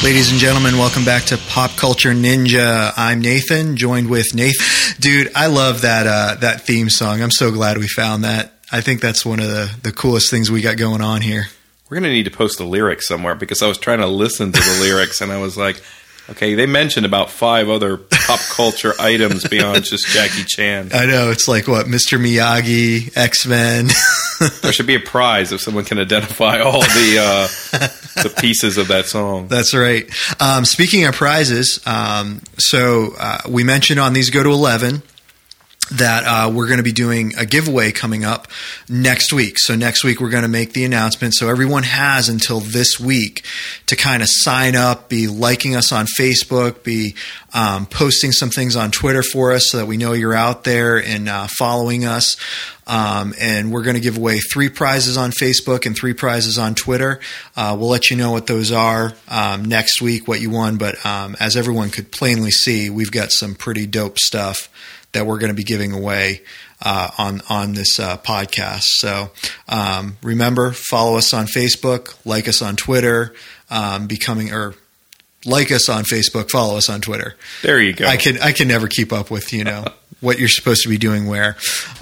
Ladies and gentlemen, welcome back to Pop Culture Ninja. I'm Nathan, joined with Nathan. Dude, I love that theme song. I'm so glad we found that. I think that's one of the coolest things we got going on here. We're going to need to post the lyrics somewhere because I was trying to listen to the lyrics and I was like, okay, they mentioned about 5 other pop culture items beyond just Jackie Chan. I know. It's like, what, Mr. Miyagi, X-Men. There should be a prize if someone can identify all the pieces of that song. That's right. Speaking of prizes, we mentioned on these Go to 11 that we're going to be doing a giveaway coming up next week. So next week we're going to make the announcement. So everyone has until this week to kind of sign up, be liking us on Facebook, be posting some things on Twitter for us so that we know you're out there and following us. And we're going to give away 3 prizes on Facebook and 3 prizes on Twitter. We'll let you know what those are next week, what you won. But as everyone could plainly see, we've got some pretty dope stuff that we're going to be giving away on this podcast. So remember, follow us on Facebook, like us on Twitter, like us on Facebook, follow us on Twitter. There you go. I can never keep up with what you're supposed to be doing where.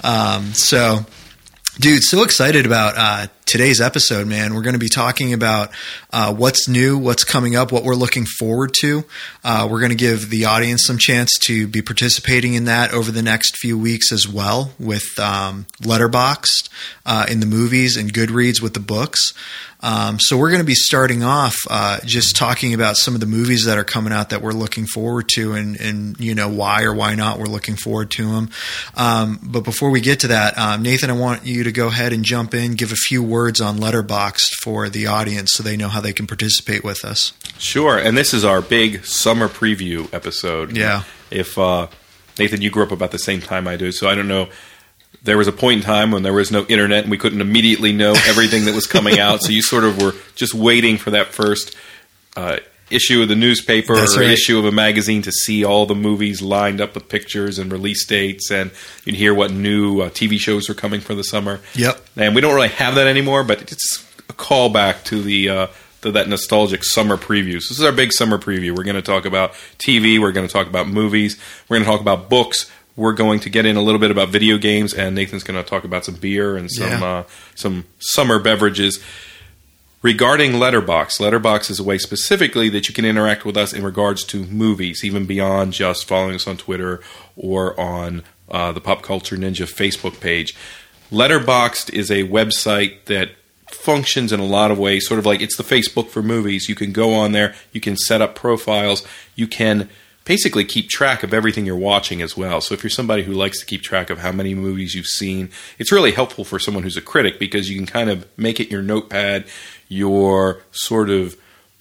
Dude, so excited about today's episode, man. We're going to be talking about what's new, what's coming up, what we're looking forward to. We're going to give the audience some chance to be participating in that over the next few weeks as well with Letterboxd in the movies and Goodreads with the books. So we're going to be starting off just talking about some of the movies that are coming out that we're looking forward to and why or why not we're looking forward to them. But before we get to that, Nathan, I want you to go ahead and jump in, give a few words on Letterboxd for the audience so they know how they can participate with us. Sure. And this is our big summer preview episode. Yeah. If Nathan, you grew up about the same time I do, so I don't know. There was a point in time when there was no internet and we couldn't immediately know everything that was coming out. So you sort of were just waiting for that first issue of the newspaper That's or right. issue of a magazine to see all the movies lined up with pictures and release dates. And you'd hear what new TV shows are coming for the summer. Yep. And we don't really have that anymore, but it's a callback to to that nostalgic summer preview. So this is our big summer preview. We're going to talk about TV. We're going to talk about movies. We're going to talk about books. We're going to get in a little bit about video games, and Nathan's going to talk about some beer and some summer beverages. Regarding Letterboxd is a way specifically that you can interact with us in regards to movies, even beyond just following us on Twitter or on the Pop Culture Ninja Facebook page. Letterboxd is a website that functions in a lot of ways, sort of like it's the Facebook for movies. You can go on there, you can set up profiles, you can basically keep track of everything you're watching as well. So if you're somebody who likes to keep track of how many movies you've seen, it's really helpful for someone who's a critic because you can kind of make it your notepad, your sort of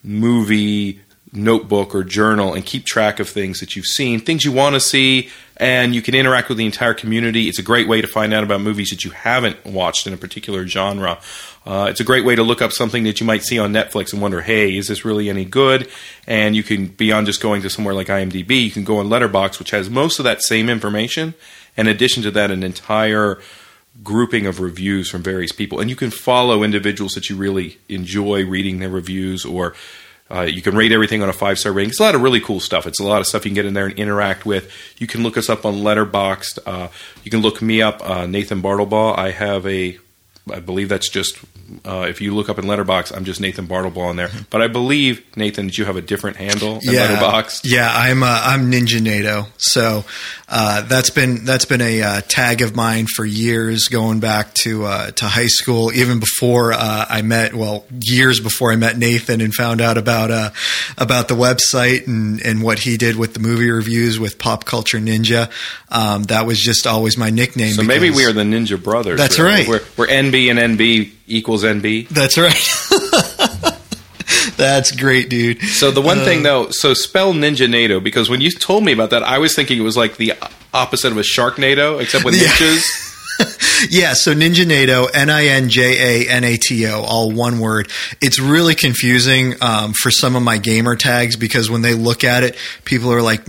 movie notebook or journal and keep track of things that you've seen, things you want to see, and you can interact with the entire community. It's a great way to find out about movies that you haven't watched in a particular genre. It's a great way to look up something that you might see on Netflix and wonder, hey, is this really any good? And you can, beyond just going to somewhere like IMDb, you can go on Letterboxd, which has most of that same information. In addition to that, an entire grouping of reviews from various people. And you can follow individuals that you really enjoy reading their reviews, or you can rate everything on a 5-star rating. It's a lot of really cool stuff. It's a lot of stuff you can get in there and interact with. You can look us up on Letterboxd. You can look me up, Nathan Bartlebaugh. I believe that's just, if you look up in Letterboxd, I'm just Nathan Bartlebaugh on there. But I believe, Nathan, that you have a different handle in Letterboxd. Yeah, I'm Ninja NATO. So that's been a tag of mine for years, going back to high school, even before years before I met Nathan and found out about the website and what he did with the movie reviews with Pop Culture Ninja. That was just always my nickname. So maybe we are the Ninja Brothers. That's right. We're NB and NB equals NB. That's right. That's great, dude. So the one thing, though, spell Ninja NATO, because when you told me about that, I was thinking it was like the opposite of a Sharknado, except with ninjas. Yeah, so Ninja NATO, NINJANATO, all one word. It's really confusing for some of my gamer tags because when they look at it, people are like,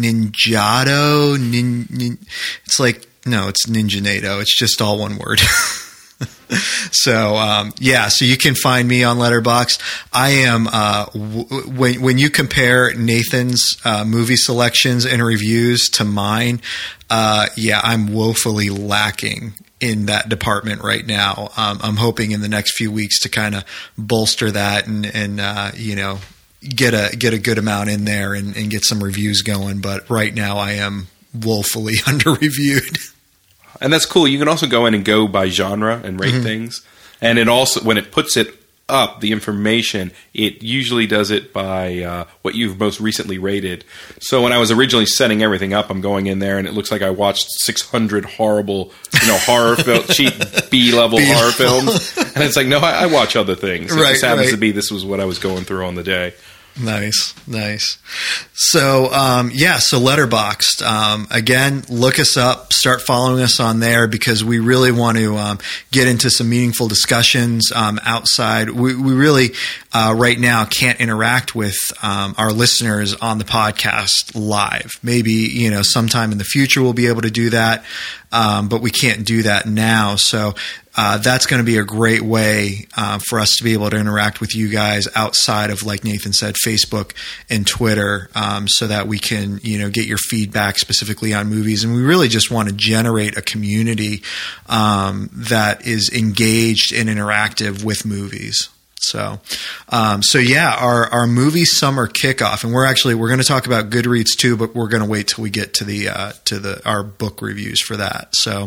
Ninjato? It's like, no, it's Ninja NATO. It's just all one word. So so you can find me on Letterboxd. I am when you compare Nathan's movie selections and reviews to mine, I'm woefully lacking in that department right now. I'm hoping in the next few weeks to kind of bolster that and get a good amount in there and get some reviews going. But right now I am woefully under reviewed. And that's cool. You can also go in and go by genre and rate things. And it also, when it puts it up, the information, it usually does it by what you've most recently rated. So when I was originally setting everything up, I'm going in there and it looks like I watched 600 horrible, horror cheap B-level horror films. And it's like, no, I watch other things. It just happens to be this was what I was going through on the day. Nice. So, so Letterboxd. Again, look us up, start following us on there because we really want to get into some meaningful discussions outside. We really, right now, can't interact with our listeners on the podcast live. Maybe, sometime in the future we'll be able to do that, but we can't do that now. So, that's going to be a great way for us to be able to interact with you guys outside of, like Nathan said, Facebook and Twitter, so that we can, get your feedback specifically on movies. And we really just want to generate a community that is engaged and interactive with movies. So our movie summer kickoff, and we're going to talk about Goodreads too, but we're going to wait till we get to our book reviews for that. So,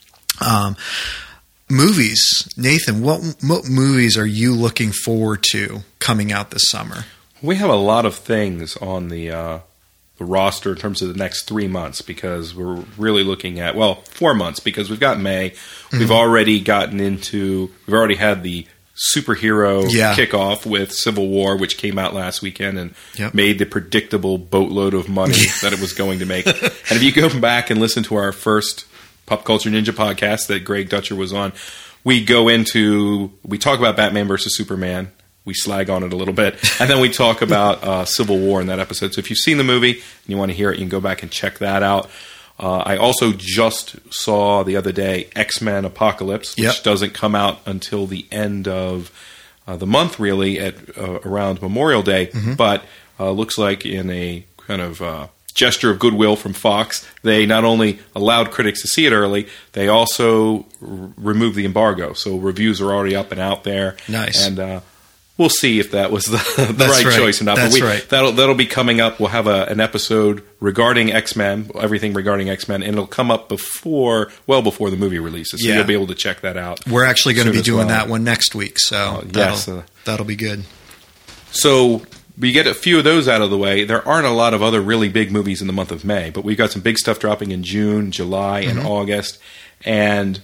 movies, Nathan, what movies are you looking forward to coming out this summer? We have a lot of things on the roster in terms of the next 3 months because we're really looking at 4 months because we've got May. We've already we've already had the superhero kickoff with Civil War, which came out last weekend and made the predictable boatload of money that it was going to make. And if you go back and listen to our first Pop Culture Ninja podcast that Greg Dutcher was on, we talk about Batman versus Superman. We slag on it a little bit. And then we talk about Civil War in that episode. So if you've seen the movie and you want to hear it, you can go back and check that out. I also just saw the other day X-Men Apocalypse, which doesn't come out until the end of the month, really, at around Memorial Day. But looks like in a kind of gesture of goodwill from Fox, they not only allowed critics to see it early, they also removed the embargo. So reviews are already up and out there. Nice. And we'll see if that was the right choice or not. That's right. That'll be coming up. We'll have an episode regarding X-Men, everything regarding X-Men, and it'll come up before the movie releases. So you'll be able to check that out. We're actually going to be doing that one next week, so that'll be good. So we get a few of those out of the way. There aren't a lot of other really big movies in the month of May, but we've got some big stuff dropping in June, July, and August. And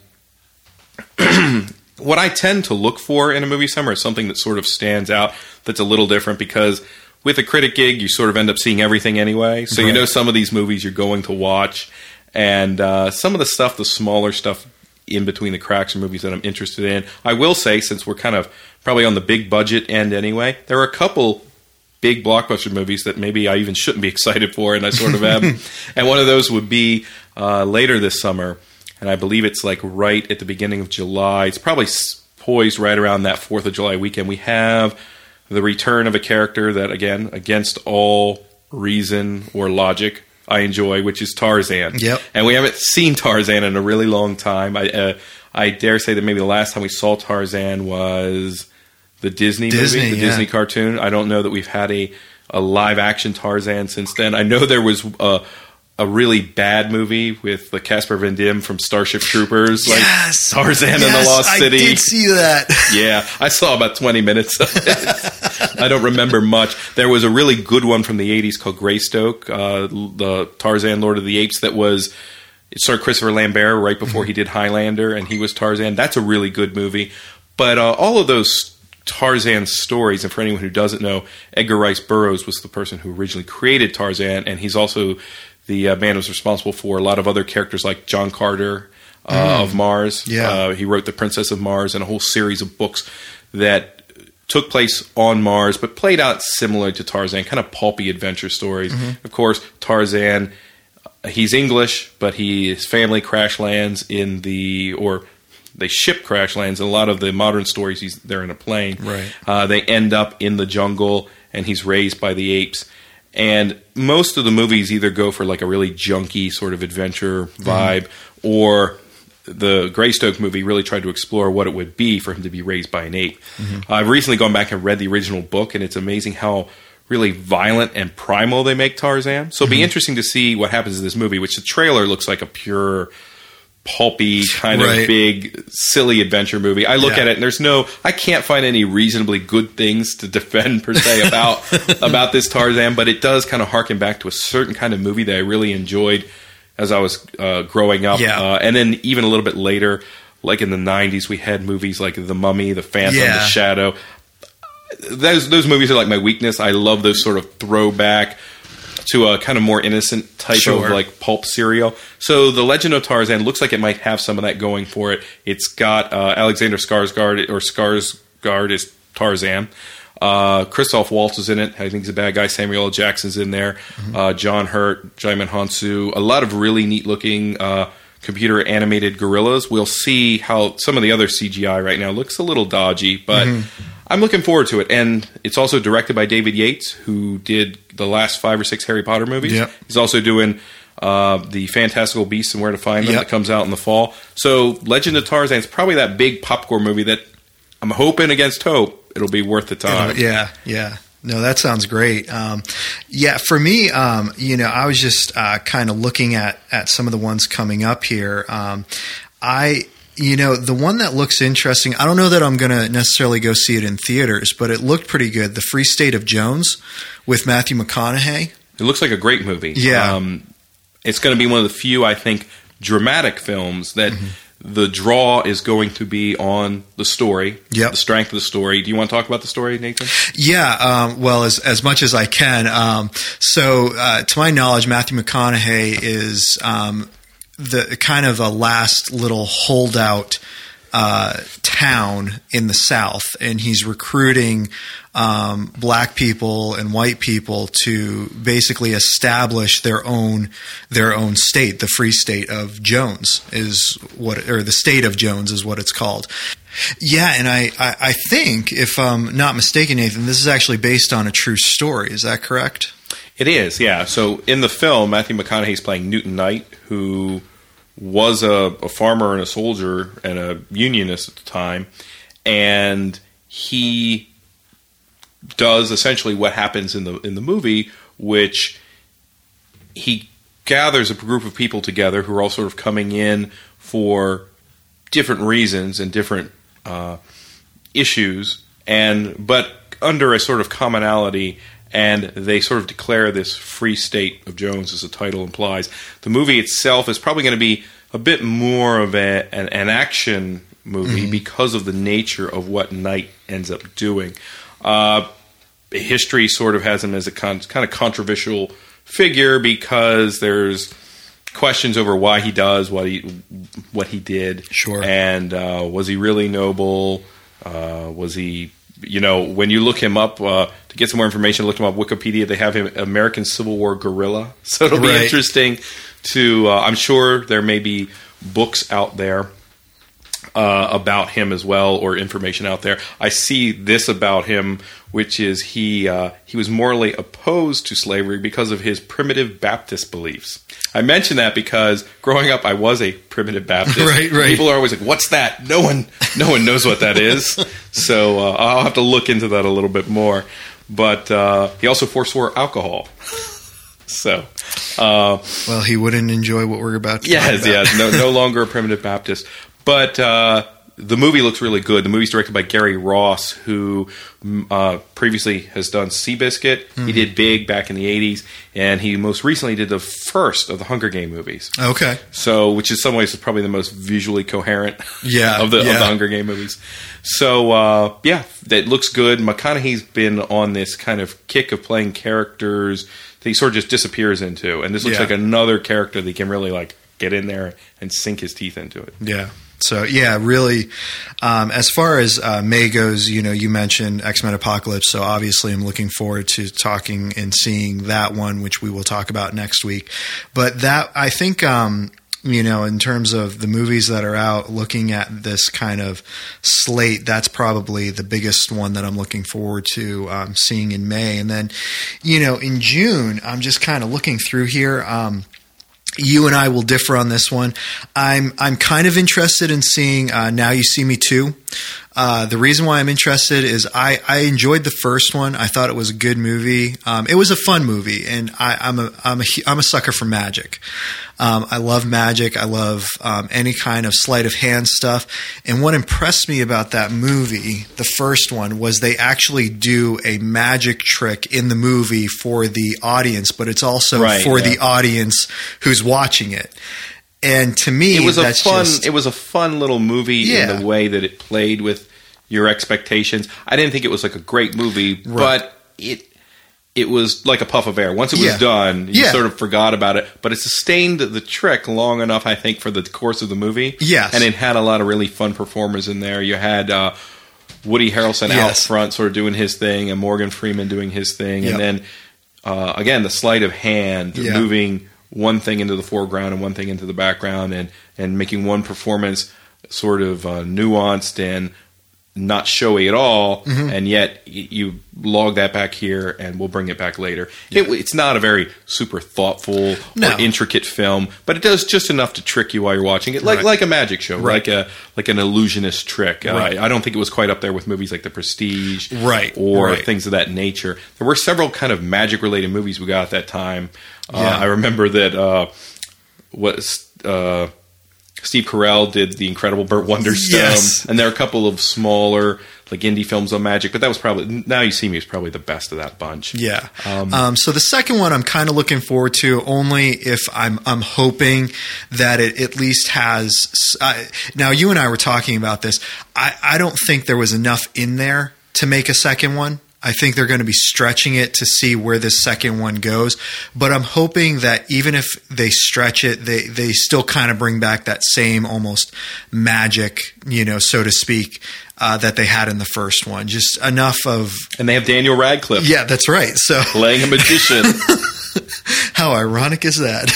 what I tend to look for in a movie summer is something that sort of stands out that's a little different because with a critic gig, you sort of end up seeing everything anyway. So you know some of these movies you're going to watch. And some of the stuff, the smaller stuff in between the cracks are movies that I'm interested in. I will say, since we're kind of probably on the big budget end anyway, there are a couple big blockbuster movies that maybe I even shouldn't be excited for, and I sort of am. And one of those would be later this summer, and I believe it's like right at the beginning of July. It's probably poised right around that 4th of July weekend. We have the return of a character that, again, against all reason or logic, I enjoy, which is Tarzan. Yep. And we haven't seen Tarzan in a really long time. I dare say that maybe the last time we saw Tarzan was the Disney movie, the Disney cartoon. I don't know that we've had a live-action Tarzan since then. I know there was a really bad movie with the Casper Van Dien from Starship Troopers, like Tarzan and the Lost City. I did see that. Yeah, I saw about 20 minutes of it. I don't remember much. There was a really good one from the 80s called Greystoke, the Tarzan Lord of the Apes, that was... It starred Christopher Lambert right before he did Highlander, and he was Tarzan. That's a really good movie. But all of those Tarzan stories, and for anyone who doesn't know, Edgar Rice Burroughs was the person who originally created Tarzan, and he's also the man who's responsible for a lot of other characters like John Carter of Mars. Yeah. He wrote The Princess of Mars and a whole series of books that took place on Mars, but played out similar to Tarzan, kind of pulpy adventure stories. Of course, Tarzan... He's English, but his family crash lands in the they ship crash lands. In a lot of the modern stories, they're in a plane. Right. They end up in the jungle, and he's raised by the apes. And most of the movies either go for like a really junky sort of adventure vibe, or the Greystoke movie really tried to explore what it would be for him to be raised by an ape. I've recently gone back and read the original book, and it's amazing how really violent and primal they make Tarzan. So it'll be interesting to see what happens in this movie, which the trailer looks like a pure pulpy kind of big silly adventure movie. I look at it and I can't find any reasonably good things to defend per se about this Tarzan, but it does kind of harken back to a certain kind of movie that I really enjoyed as I was growing up. And then even a little bit later, like in the 90s, we had movies like The Mummy, The Phantom, The Shadow. Those movies are like my weakness. I love those sort of throwback to a kind of more innocent type of like pulp serial. So The Legend of Tarzan looks like it might have some of that going for it. It's got Alexander Skarsgård is Tarzan. Christoph Waltz is in it. I think he's a bad guy. Samuel L. Jackson's in there. John Hurt, Djimon Hounsou. A lot of really neat looking computer animated gorillas. We'll see how some of the other CGI right now looks a little dodgy, but I'm looking forward to it. And it's also directed by David Yates, who did the last 5 or 6 Harry Potter movies. He's also doing the Fantastical Beasts and Where to Find Them that comes out in the fall. So Legend of Tarzan is probably that big popcorn movie that I'm hoping against hope it'll be worth the time. No, that sounds great. For me, I was just kind of looking at some of the ones coming up here. The one that looks interesting, I don't know that I'm going to necessarily go see it in theaters, but it looked pretty good. The Free State of Jones with Matthew McConaughey. It looks like a great movie. It's going to be one of the few, I think, dramatic films that the draw is going to be on the story, the strength of the story. Do you want to talk about the story, Nathan? Well, as much as I can. To my knowledge, Matthew McConaughey is the kind of a last little holdout town in the South, and he's recruiting black people and white people to basically establish their own state. The Free State of Jones is the State of Jones is what it's called. And I think, if I'm not mistaken, Nathan, this is actually based on a true story. Is that correct? It is, yeah. So in the film, Matthew McConaughey is playing Newton Knight, who was a farmer and a soldier and a unionist at the time, and he does essentially what happens in the movie, which he gathers a group of people together who are all sort of coming in for different reasons and different issues, but under a sort of commonality. And they sort of declare this Free State of Jones, as the title implies. The movie itself is probably going to be a bit more of an action movie because of the nature of what Knight ends up doing. History sort of has him as a kind of controversial figure because there's questions over why he does what he did. And was he really noble? Was he... when you look him up, to get some more information, look him up Wikipedia, they have him American Civil War guerrilla. So it'll be interesting to, I'm sure there may be books out there about him as well, or information out there. I see this about him, which is he was morally opposed to slavery because of his primitive Baptist beliefs. I mention that because growing up, I was a primitive Baptist. People are always like, "What's that?" No one knows what that is. So I'll have to look into that a little bit more. But he also forswore alcohol. So, well, he wouldn't enjoy what we're about to talk about. No longer a primitive Baptist. But the movie looks really good. The movie's directed by Gary Ross, who previously has done Seabiscuit. He did Big back in the 80s, and he most recently did the first of the Hunger Game movies. Okay. So, which in some ways is probably the most visually coherent of the Hunger Game movies. So, that looks good. McConaughey's been on this kind of kick of playing characters that he sort of just disappears into. And this looks like another character that he can really like get in there and sink his teeth into it. Yeah. So, really, as far as May goes, you mentioned X-Men Apocalypse, so obviously I'm looking forward to talking and seeing that one, which we will talk about next week. But that, I think, in terms of the movies that are out, looking at this kind of slate, that's probably the biggest one that I'm looking forward to seeing in May. And then, in June, I'm just kind of looking through here. You and I will differ on this one. I'm kind of interested in seeing Now You See Me Too. The reason why I'm interested is I enjoyed the first one. I thought it was a good movie. It was a fun movie, and I'm a sucker for magic. I love magic. I love any kind of sleight of hand stuff. And what impressed me about that movie, the first one, was they actually do a magic trick in the movie for the audience, but it's also the audience who's watching it. And to me, it was a fun little movie in the way that it played with your expectations. I didn't think it was like a great movie, but it was like a puff of air. Once it was done, you sort of forgot about it. But it sustained the trick long enough, I think, for the course of the movie. Yes. And it had a lot of really fun performers in there. You had Woody Harrelson out front sort of doing his thing, and Morgan Freeman doing his thing. Yep. And then, again, the sleight of hand, moving one thing into the foreground and one thing into the background, and making one performance sort of nuanced and not showy at all, and yet you log that back here, and we'll bring it back later. Yeah. It's not a very super thoughtful or intricate film, but it does just enough to trick you while you're watching it, like a magic show, like an illusionist trick. I don't think it was quite up there with movies like The Prestige, or things of that nature. There were several kind of magic-related movies we got at that time. I remember that Steve Carell did The Incredible Burt Wonderstone, and there are a couple of smaller, like indie films on magic, but that was probably Now You See Me is probably the best of that bunch. Yeah. So the second one I'm kind of looking forward to, only if I'm hoping that it at least has. Now you and I were talking about this. I don't think there was enough in there to make a second one. I think they're going to be stretching it to see where this second one goes. But I'm hoping that even if they stretch it, they still kind of bring back that same almost magic, so to speak, that they had in the first one. Just enough of... And they have Daniel Radcliffe. Yeah, that's right. So playing a magician. How ironic is that?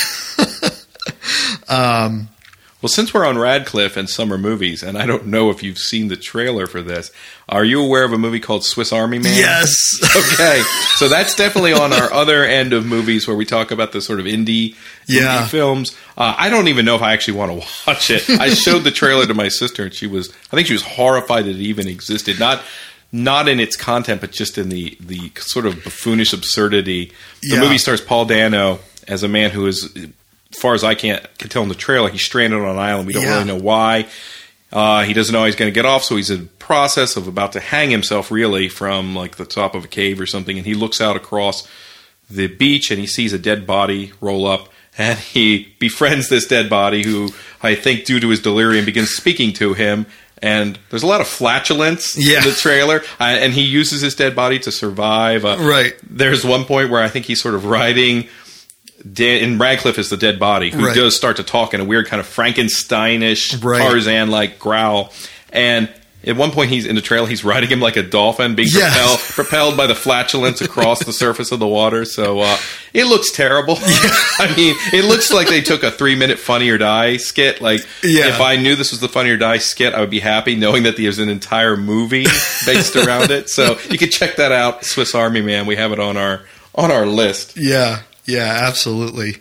Well, since we're on Radcliffe and summer movies, and I don't know if you've seen the trailer for this, are you aware of a movie called Swiss Army Man? Yes. Okay. So that's definitely on our other end of movies where we talk about the sort of indie films. I don't even know if I actually want to watch it. I showed the trailer to my sister, and I think she was horrified that it even existed. Not in its content, but just in the sort of buffoonish absurdity. The movie stars Paul Dano as a man who is... As far as I can tell in the trailer, he's stranded on an island. We don't really know why. He doesn't know how he's going to get off, so he's in the process of about to hang himself, really, from like the top of a cave or something. And he looks out across the beach, and he sees a dead body roll up. And he befriends this dead body, who I think, due to his delirium, begins speaking to him. And there's a lot of flatulence in the trailer. And he uses his dead body to survive. There's one point where I think he's sort of riding... and Radcliffe is the dead body who does start to talk in a weird kind of Frankensteinish, Tarzan-like growl. And at one point, he's in the trailer, he's riding him like a dolphin, being propelled by the flatulence across the surface of the water. So it looks terrible. I mean, it looks like they took a 3-minute Funny or Die skit. If I knew this was the Funny or Die skit, I would be happy knowing that there's an entire movie based around it. So you can check that out, Swiss Army Man. We have it on our list. Yeah. Yeah, absolutely.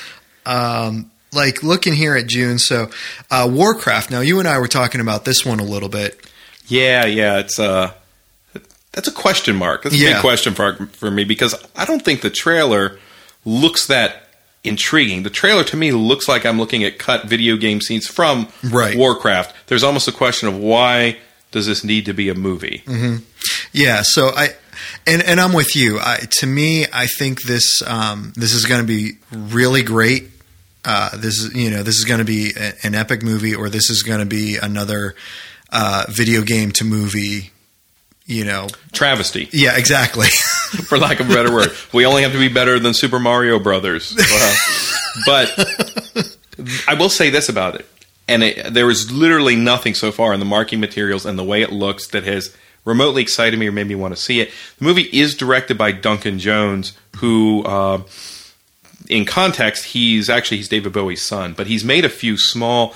Looking here at June, so Warcraft. Now, you and I were talking about this one a little bit. Yeah, it's that's a question mark. That's a big question for me, because I don't think the trailer looks that intriguing. The trailer to me looks like I'm looking at cut video game scenes from Warcraft. There's almost a question of why does this need to be a movie? Mm-hmm. Yeah, so And I'm with you. To me, I think this is going to be really great. This is going to be an epic movie, or this is going to be another video game to movie. Travesty. Yeah, exactly. For lack of a better word, we only have to be better than Super Mario Brothers. But I will say this about it, and there is literally nothing so far in the marketing materials and the way it looks that has remotely excited me or made me want to see it. The movie is directed by Duncan Jones, who in context, he's David Bowie's son, but he's made a few smaller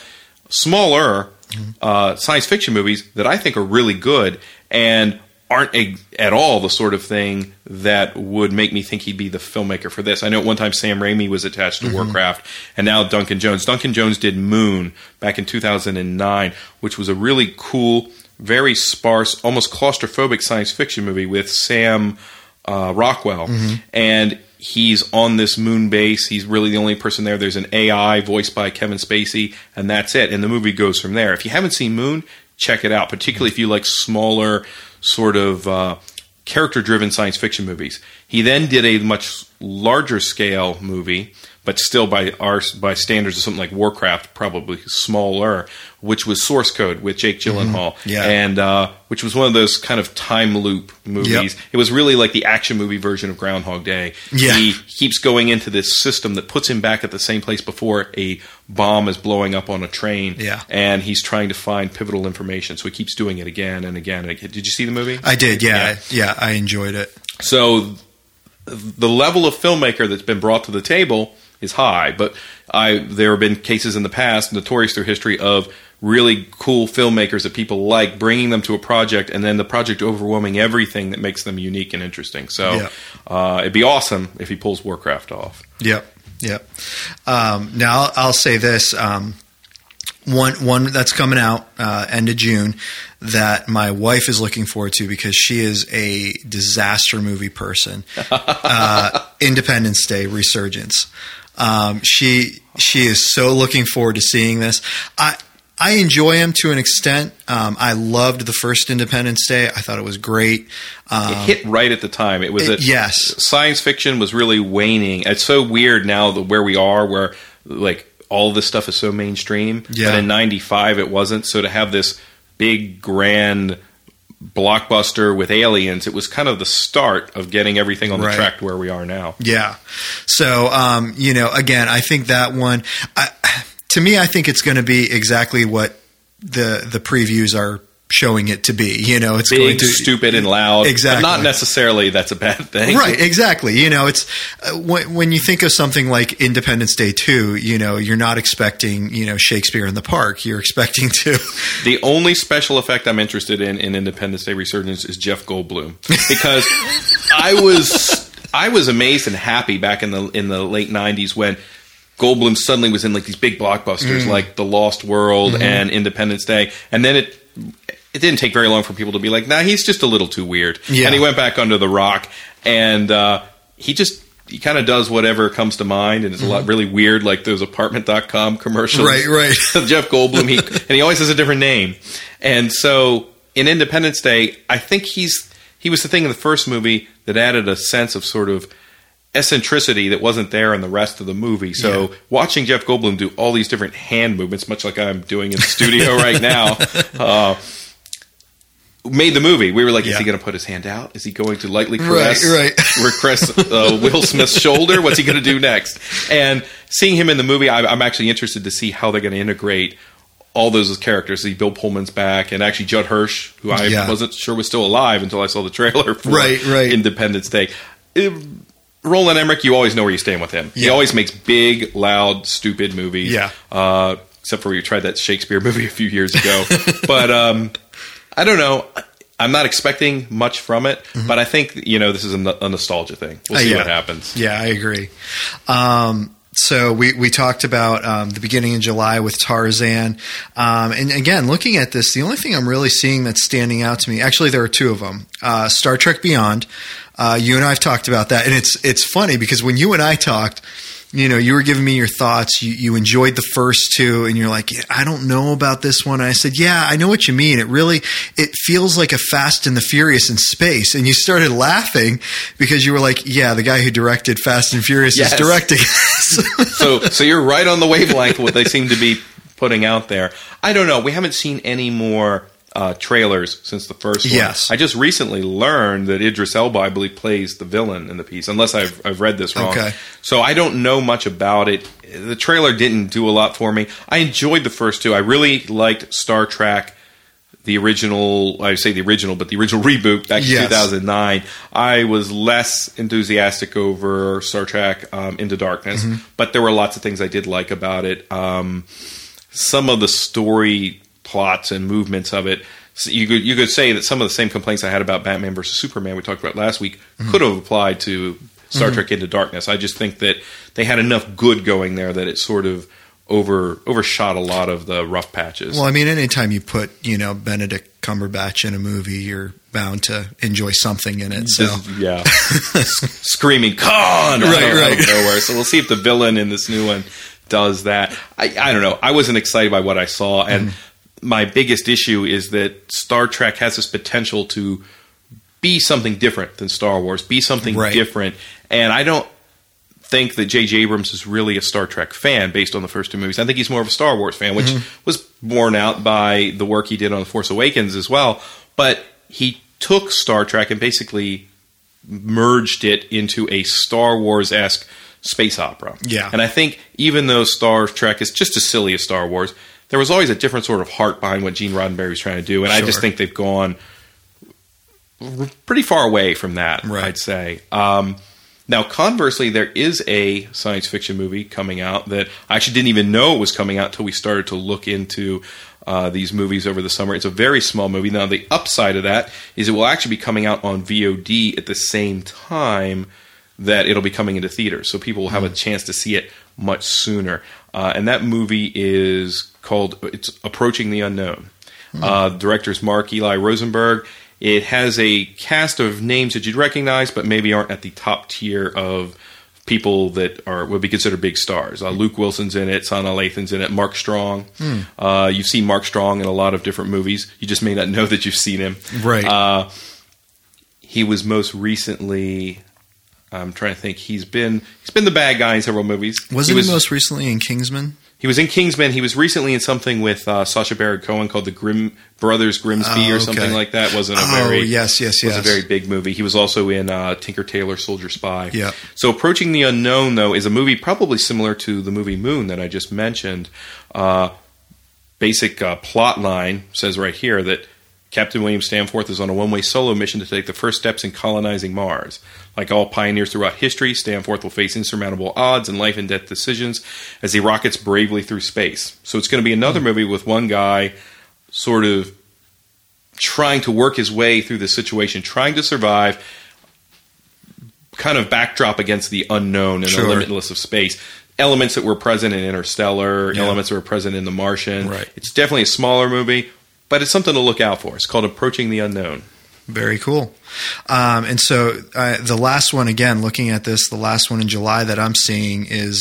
science fiction movies that I think are really good and aren't at all the sort of thing that would make me think he'd be the filmmaker for this. I know at one time Sam Raimi was attached to Warcraft, and now Duncan Jones. Duncan Jones did Moon back in 2009, which was a really cool, very sparse, almost claustrophobic science fiction movie with Sam Rockwell. And he's on this moon base. He's really the only person there. There's an AI voiced by Kevin Spacey, and that's it. And the movie goes from there. If you haven't seen Moon, check it out, particularly if you like smaller, sort of character-driven science fiction movies. He then did a much larger scale movie, but still by standards of something like Warcraft, probably smaller, which was Source Code with Jake Gyllenhaal, and which was one of those kind of time loop movies. It was really like the action movie version of Groundhog Day. He keeps going into this system that puts him back at the same place before a bomb is blowing up on a train, and he's trying to find pivotal information. So he keeps doing it again and again. Did you see the movie? I did, yeah, I enjoyed it. So the level of filmmaker that's been brought to the table is high, but there have been cases in the past, notorious through history, of really cool filmmakers that people like, bringing them to a project, and then the project overwhelming everything that makes them unique and interesting. So it'd be awesome if he pulls Warcraft off. Yep. Now I'll say this. One that's coming out end of June that my wife is looking forward to because she is a disaster movie person. Independence Day: Resurgence. She is so looking forward to seeing this. I enjoy him to an extent. I loved the first Independence Day. I thought it was great. It hit right at the time. It was science fiction was really waning. It's so weird now where we are, where like all this stuff is so mainstream. But in '95 it wasn't. So to have this big grand blockbuster with aliens, it was kind of the start of getting everything on the track to where we are now. So again, I think that one, to me, I think it's going to be exactly what the previews are showing it to be. It's big, going to stupid, and loud. Exactly. But not necessarily that's a bad thing. Right, exactly. It's when you think of something like Independence Day 2, you're not expecting, Shakespeare in the Park. You're expecting to. The only special effect I'm interested in Independence Day Resurgence is Jeff Goldblum, because I was amazed and happy back in the late 90s when Goldblum suddenly was in like these big blockbusters like The Lost World and Independence Day, and then it didn't take very long for people to be like, nah, he's just a little too weird. And he went back under the rock, and he kind of does whatever comes to mind, and it's a lot really weird, like those apartment.com commercials. Right. Jeff Goldblum, and he always has a different name. And so in Independence Day, I think he was the thing in the first movie that added a sense of sort of eccentricity that wasn't there in the rest of the movie. So watching Jeff Goldblum do all these different hand movements, much like I'm doing in the studio right now, made the movie. We were like, is he going to put his hand out? Is he going to lightly caress Will Smith's shoulder? What's he going to do next? And seeing him in the movie, I'm actually interested to see how they're going to integrate all those characters. See, Bill Pullman's back, and actually Judd Hirsch, who I wasn't sure was still alive until I saw the trailer for Independence Day. Roland Emmerich, you always know where you stand with him. He always makes big, loud, stupid movies. Except for you tried that Shakespeare movie a few years ago. But I don't know. I'm not expecting much from it, but I think this is a nostalgia thing. We'll see what happens. Yeah, I agree. So we talked about the beginning of July with Tarzan. And again, looking at this, the only thing I'm really seeing that's standing out to me, actually there are two of them. Star Trek Beyond. You and I have talked about that. And it's funny because when you and I talked, you were giving me your thoughts. You enjoyed the first two, and you're like, I don't know about this one. And I said, I know what you mean. It feels like a Fast and the Furious in space. And you started laughing because you were like, the guy who directed Fast and Furious is directing this. So you're right on the wavelength what they seem to be putting out there. I don't know. We haven't seen any more trailers since the first one. I just recently learned that Idris Elba, I believe, plays the villain in the piece, unless I've read this wrong. So I don't know much about it. The trailer didn't do a lot for me. I enjoyed the first two. I really liked Star Trek, the original, I say the original, but the original reboot back in 2009, I was less enthusiastic over Star Trek Into Darkness, but there were lots of things I did like about it. Some of the story plots and movements of it, you could say that some of the same complaints I had about Batman versus Superman we talked about last week could have applied to Star Trek Into Darkness. I just think that they had enough good going there that it sort of overshot a lot of the rough patches. Well, I mean, anytime you put, Benedict Cumberbatch in a movie, you're bound to enjoy something in it. So Screaming Khan right. out of nowhere. So we'll see if the villain in this new one does that. I don't know. I wasn't excited by what I saw, and my biggest issue is that Star Trek has this potential to be something different than Star Wars, be something different, and I don't think that J.J. Abrams is really a Star Trek fan based on the first two movies. I think he's more of a Star Wars fan, which was borne out by the work he did on The Force Awakens as well. But he took Star Trek and basically merged it into a Star Wars-esque space opera. Yeah. And I think even though Star Trek is just as silly as Star Wars, there was always a different sort of heart behind what Gene Roddenberry was trying to do. And I just think they've gone pretty far away from that, I'd say. Now, conversely, there is a science fiction movie coming out that I actually didn't even know it was coming out until we started to look into these movies over the summer. It's a very small movie. Now, the upside of that is it will actually be coming out on VOD at the same time that it'll be coming into theaters. So people will have a chance to see it much sooner. And that movie is called Approaching the Unknown. The director is Mark Eli Rosenberg. It has a cast of names that you'd recognize, but maybe aren't at the top tier of people that would be considered big stars. Luke Wilson's in it, Sana Lathan's in it, Mark Strong. You've seen Mark Strong in a lot of different movies. You just may not know that you've seen him. Right. He was most recently, I'm trying to think, he's been the bad guy in several movies. Wasn't he most recently in Kingsman? He was in Kingsman. He was recently in something with Sacha Baron Cohen called The Brothers Grimsby or something like that. Wasn't a very yes. Was a very big movie. He was also in Tinker Tailor Soldier Spy. Yeah. So Approaching the Unknown, though, is a movie probably similar to the movie Moon that I just mentioned. Basic plot line says right here that Captain William Stanforth is on a one-way solo mission to take the first steps in colonizing Mars. Like all pioneers throughout history, Stanforth will face insurmountable odds and life-and-death decisions as he rockets bravely through space. So it's going to be another movie with one guy sort of trying to work his way through the situation, trying to survive, kind of backdrop against the unknown and the limitless of space. Elements that were present in Interstellar, elements that were present in The Martian. Right. It's definitely a smaller movie, but it's something to look out for. It's called Approaching the Unknown. Very cool. And so the last one, again, looking at this, the last one in July that I'm seeing is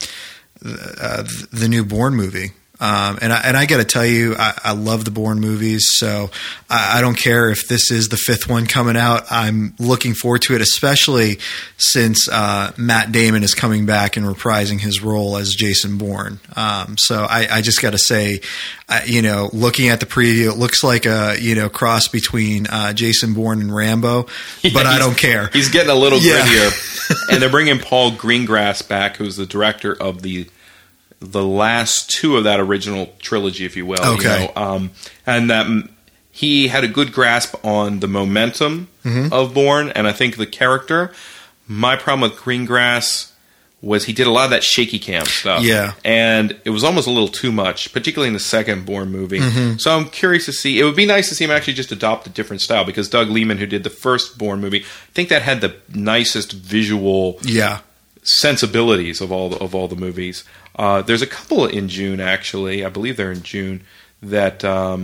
the new Bourne movie. And I got to tell you, I love the Bourne movies, so I don't care if this is the fifth one coming out. I'm looking forward to it, especially since Matt Damon is coming back and reprising his role as Jason Bourne. So I just got to say, looking at the preview, it looks like a cross between Jason Bourne and Rambo, but I don't care. He's getting a little grittier, and they're bringing Paul Greengrass back, who's the director of the last two of that original trilogy, if you will. Okay. And that he had a good grasp on the momentum of Bourne, and I think the character. My problem with Greengrass was he did a lot of that shaky cam stuff. Yeah. And it was almost a little too much, particularly in the second Bourne movie. So I'm curious to see. It would be nice to see him actually just adopt a different style, because Doug Liman, who did the first Bourne movie, I think that had the nicest visual sensibilities of all the movies. There's a couple in June, actually. I believe they're in June that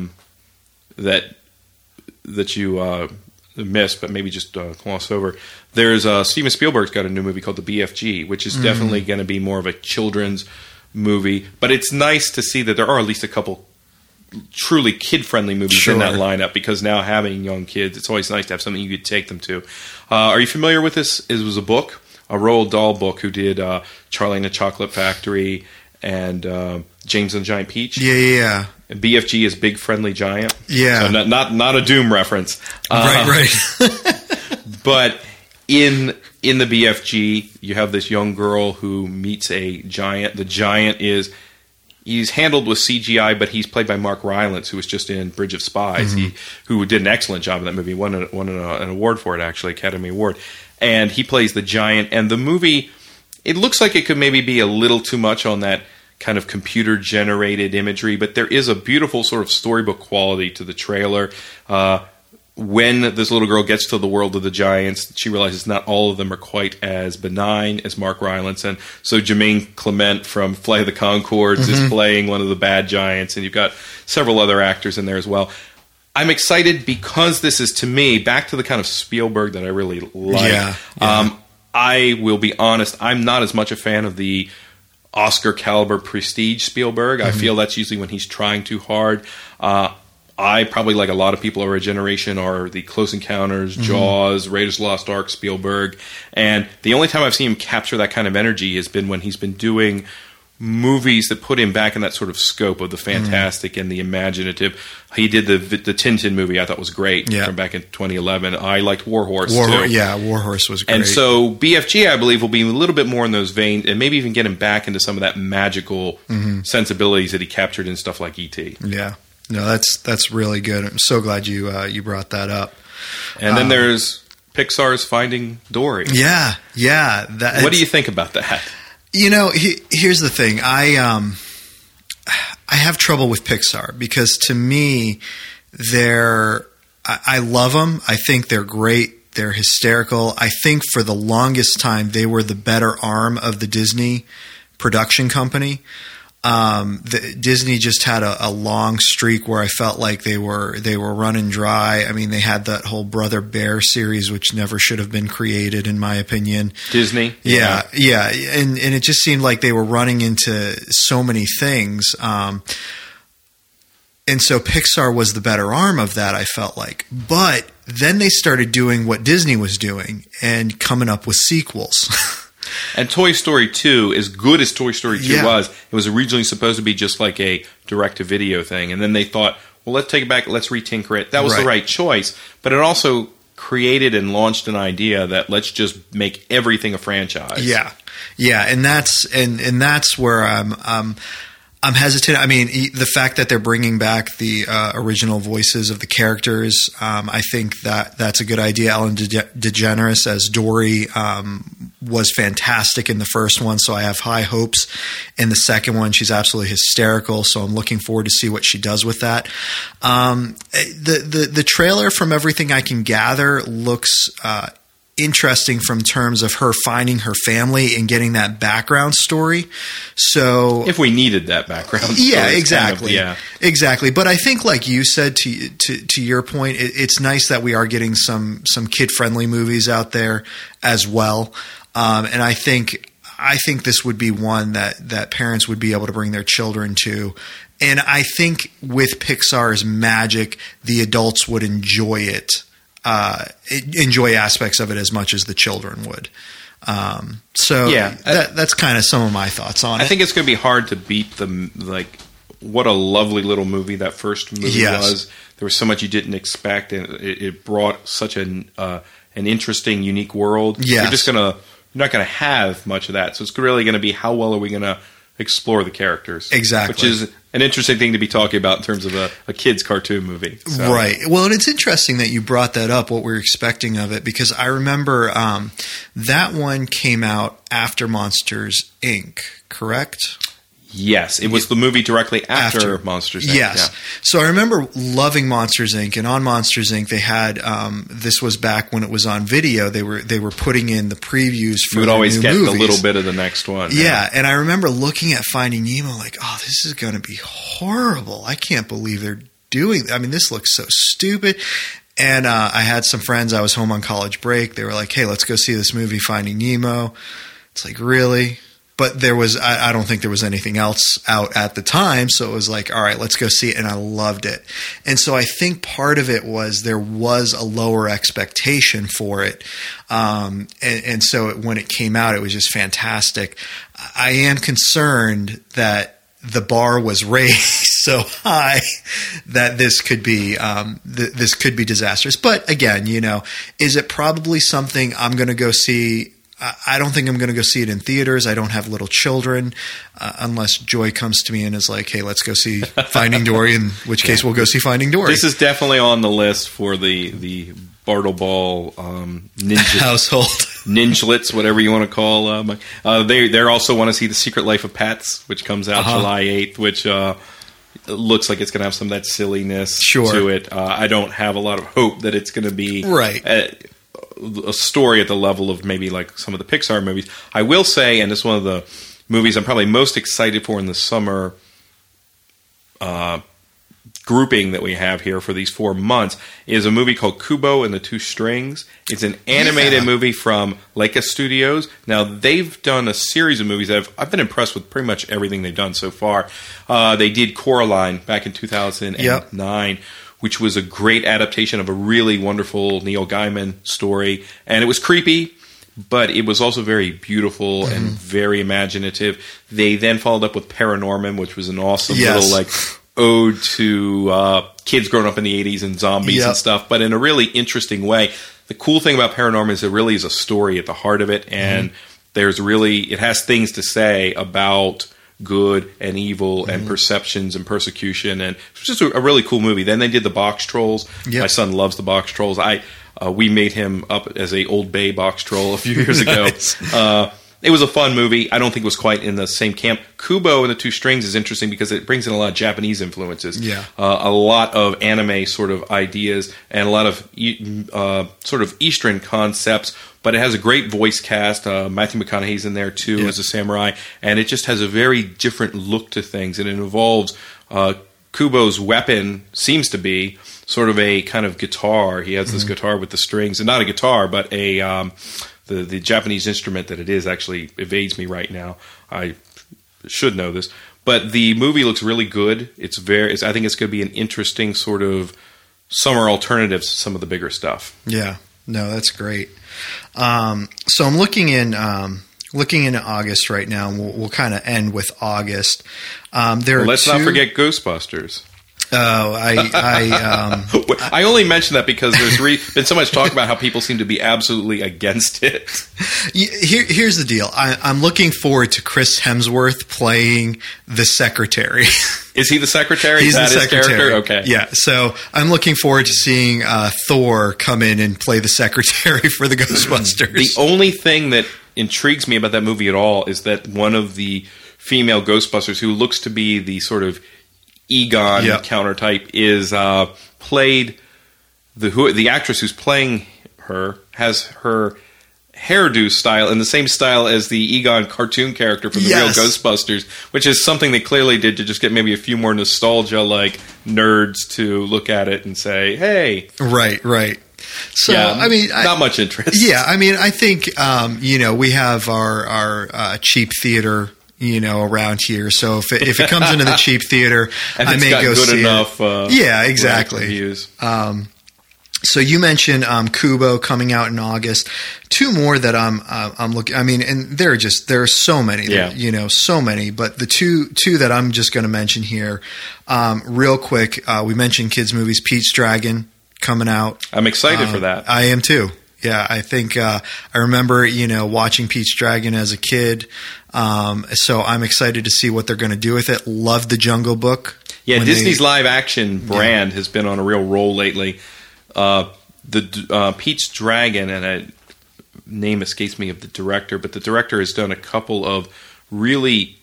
you missed, but maybe just gloss over. There's Steven Spielberg's got a new movie called The BFG, which is definitely going to be more of a children's movie. But it's nice to see that there are at least a couple truly kid-friendly movies in that lineup, because now having young kids, it's always nice to have something you could take them to. Are you familiar with this? It was a book. A Roald Dahl book, who did Charlie and the Chocolate Factory and James and the Giant Peach. Yeah. And BFG is Big Friendly Giant. Yeah. So not a Doom reference. Right. But in the BFG, you have this young girl who meets a giant. The giant is He's handled with CGI, but he's played by Mark Rylance, who was just in Bridge of Spies, who did an excellent job in that movie. Won an award for it, actually, Academy Award. And he plays the giant. And the movie, it looks like it could maybe be a little too much on that kind of computer-generated imagery, but there is a beautiful sort of storybook quality to the trailer. When this little girl gets to the world of the giants, she realizes not all of them are quite as benign as Mark Rylance. And so Jermaine Clement from Flight of the Conchords is playing one of the bad giants, and you've got several other actors in there as well. I'm excited because this is, to me, back to the kind of Spielberg that I really like. Yeah. I will be honest, I'm not as much a fan of the Oscar caliber prestige Spielberg. I feel that's usually when he's trying too hard. I probably, like a lot of people of our generation, are the Close Encounters, Jaws, Raiders of the Lost Ark Spielberg. And the only time I've seen him capture that kind of energy has been when he's been doing movies that put him back in that sort of scope of the fantastic and the imaginative. He did the Tintin movie I thought was great from back in 2011. I liked War Horse too. Yeah, War Horse was great. And so BFG, I believe, will be a little bit more in those veins and maybe even get him back into some of that magical sensibilities that he captured in stuff like E.T. Yeah. No, that's really good. I'm so glad you brought that up. And then there's Pixar's Finding Dory. Yeah. What do you think about that? You know, here's the thing. I have trouble with Pixar because to me, I love them. I think they're great. They're hysterical. I think for the longest time they were the better arm of the Disney production company. Disney just had a long streak where I felt like they were running dry. I mean, they had that whole Brother Bear series, which never should have been created, in my opinion. Disney, yeah, and it just seemed like they were running into so many things. And so Pixar was the better arm of that, I felt like. But then they started doing what Disney was doing and coming up with sequels. And Toy Story 2, as good as Toy Story 2 was, it was originally supposed to be just like a direct-to-video thing. And then they thought, well, let's take it back, let's retinker it. That was the right choice. But it also created and launched an idea that let's just make everything a franchise. Yeah. And that's where I'm hesitant. I mean, the fact that they're bringing back the original voices of the characters, I think that's a good idea. Ellen DeGeneres as Dory was fantastic in the first one, so I have high hopes in the second one. She's absolutely hysterical, so I'm looking forward to see what she does with that. The trailer, from everything I can gather, looks interesting from terms of her finding her family and getting that background story. So if we needed that background story, exactly. Kind of, exactly. But I think, like you said, to your point, it's nice that we are getting some kid-friendly movies out there as well. And I think this would be one that parents would be able to bring their children to. And I think with Pixar's magic, the adults would enjoy it. Enjoy aspects of it as much as the children would. That's kind of some of my thoughts on it. I think it's going to be hard to beat what a lovely little movie that first movie was. There was so much you didn't expect, and it brought such an interesting, unique world. Yes. You're not going to have much of that. So it's really going to be how well are we going to explore the characters. Exactly. Which is an interesting thing to be talking about in terms of a kid's cartoon movie. So. Right. Well, and it's interesting that you brought that up, what we're expecting of it, because I remember that one came out after Monsters, Inc., correct? Yes, it was the movie directly after Monsters, Inc. Yes. Yeah. So I remember loving Monsters, Inc., and on Monsters, Inc., they had this was back when it was on video. They were putting in the previews for you would always get movies. a little bit of the next one. Yeah, and I remember looking at Finding Nemo like, oh, this is going to be horrible. I can't believe they're doing – I mean, this looks so stupid. And I had some friends. I was home on college break. They were like, hey, let's go see this movie, Finding Nemo. It's like, really? But there was, I don't think there was anything else out at the time. So it was like, all right, let's go see it. And I loved it. And so I think part of it was there was a lower expectation for it. And so when it came out, it was just fantastic. I am concerned that the bar was raised so high that this could be disastrous. But again, is it probably something I'm going to go see I don't think I'm going to go see it in theaters. I don't have little children, unless Joy comes to me and is like, "Hey, let's go see Finding Dory." In which case, we'll go see Finding Dory. This is definitely on the list for the Bartle Ball ninja household. Ninjalets, whatever you want to call them. They also want to see The Secret Life of Pets, which comes out July 8th, which looks like it's going to have some of that silliness to it. I don't have a lot of hope that it's going to be a story at the level of maybe like some of the Pixar movies. I will say, and it's one of the movies I'm probably most excited for in the summer grouping that we have here for these 4 months, is a movie called Kubo and the Two Strings. It's an animated movie from Leica Studios. Now, they've done a series of movies that I've been impressed with pretty much everything they've done so far. They did Coraline back in 2009, which was a great adaptation of a really wonderful Neil Gaiman story. And it was creepy, but it was also very beautiful and very imaginative. They then followed up with Paranorman, which was an awesome little like ode to kids growing up in the 80s and zombies and stuff, but in a really interesting way. The cool thing about Paranorman is it really is a story at the heart of it, and it has things to say about good and evil and perceptions and persecution, and it's just a really cool movie. Then they did the Box Trolls. My son loves the Box Trolls. We made him up as a Old Bay box troll a few years ago. It was a fun movie. I don't think it was quite in the same camp. Kubo and the Two Strings is interesting because it brings in a lot of Japanese influences. A lot of anime sort of ideas and a lot of sort of Eastern concepts. But it has a great voice cast. Matthew McConaughey's in there too as a samurai. And it just has a very different look to things. And it involves Kubo's weapon seems to be sort of a kind of guitar. He has this guitar with the strings. And not a guitar, but a... The Japanese instrument that it is actually evades me right now. I should know this. But the movie looks really good. I think it's going to be an interesting sort of summer alternative to some of the bigger stuff. Yeah. No, that's great. So I'm looking into August right now, and we'll kind of end with August. Let's not forget Ghostbusters. Oh, I only mention that because there's been so much talk about how people seem to be absolutely against it. Here's the deal. I'm looking forward to Chris Hemsworth playing the secretary. Is he the secretary? He's the secretary. His character? Okay. Yeah. So I'm looking forward to seeing Thor come in and play the secretary for the Ghostbusters. The only thing that intrigues me about that movie at all is that one of the female Ghostbusters, who looks to be the sort of Egon countertype, is played the actress who's playing her has her hairdo style in the same style as the Egon cartoon character from the real Ghostbusters, which is something they clearly did to just get maybe a few more nostalgia like nerds to look at it and say, hey. Right. So, I mean, not much interest. Yeah, I mean, I think, we have our cheap theater around here. So if it comes into the cheap theater, I may go see enough, it. Yeah, exactly. So you mentioned Kubo coming out in August. Two more that I'm looking. I mean, and there are so many. So many. But the two that I'm just going to mention here, real quick. We mentioned kids movies. Pete's Dragon coming out. I'm excited for that. I am too. Yeah, I think I remember, watching Pete's Dragon as a kid. So I'm excited to see what they're going to do with it. Love the Jungle Book. Yeah, Disney's live action brand has been on a real roll lately. The Pete's Dragon, and a name escapes me of the director, but the director has done a couple of really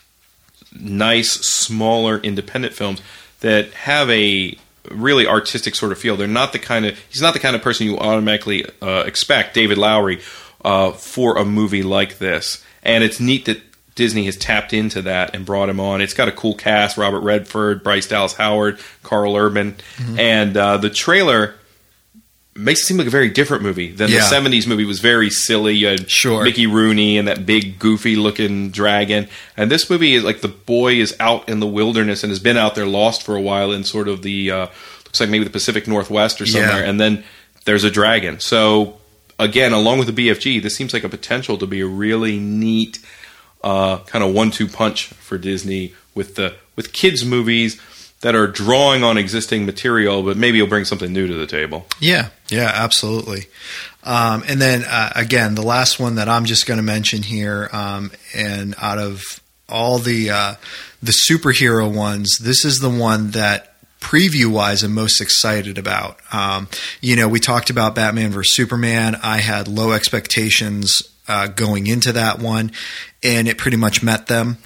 nice, smaller, independent films that have a really artistic sort of feel. He's not the kind of person you automatically expect, David Lowery, for a movie like this. And it's neat that Disney has tapped into that and brought him on. It's got a cool cast: Robert Redford, Bryce Dallas Howard, Carl Urban. And the trailer makes it seem like a very different movie than the 70s movie. Was very silly. You had Mickey Rooney and that big goofy looking dragon. And this movie is like the boy is out in the wilderness and has been out there lost for a while in sort of the looks like maybe the Pacific Northwest or somewhere. And then there's a dragon. So again, along with the BFG, this seems like a potential to be a really neat kind of 1-2 punch for Disney with kids movies that are drawing on existing material, but maybe you'll bring something new to the table. Yeah, absolutely. And then again, the last one that I'm just going to mention here, and out of all the superhero ones, this is the one that preview-wise I'm most excited about. We talked about Batman vs. Superman. I had low expectations going into that one, and it pretty much met them.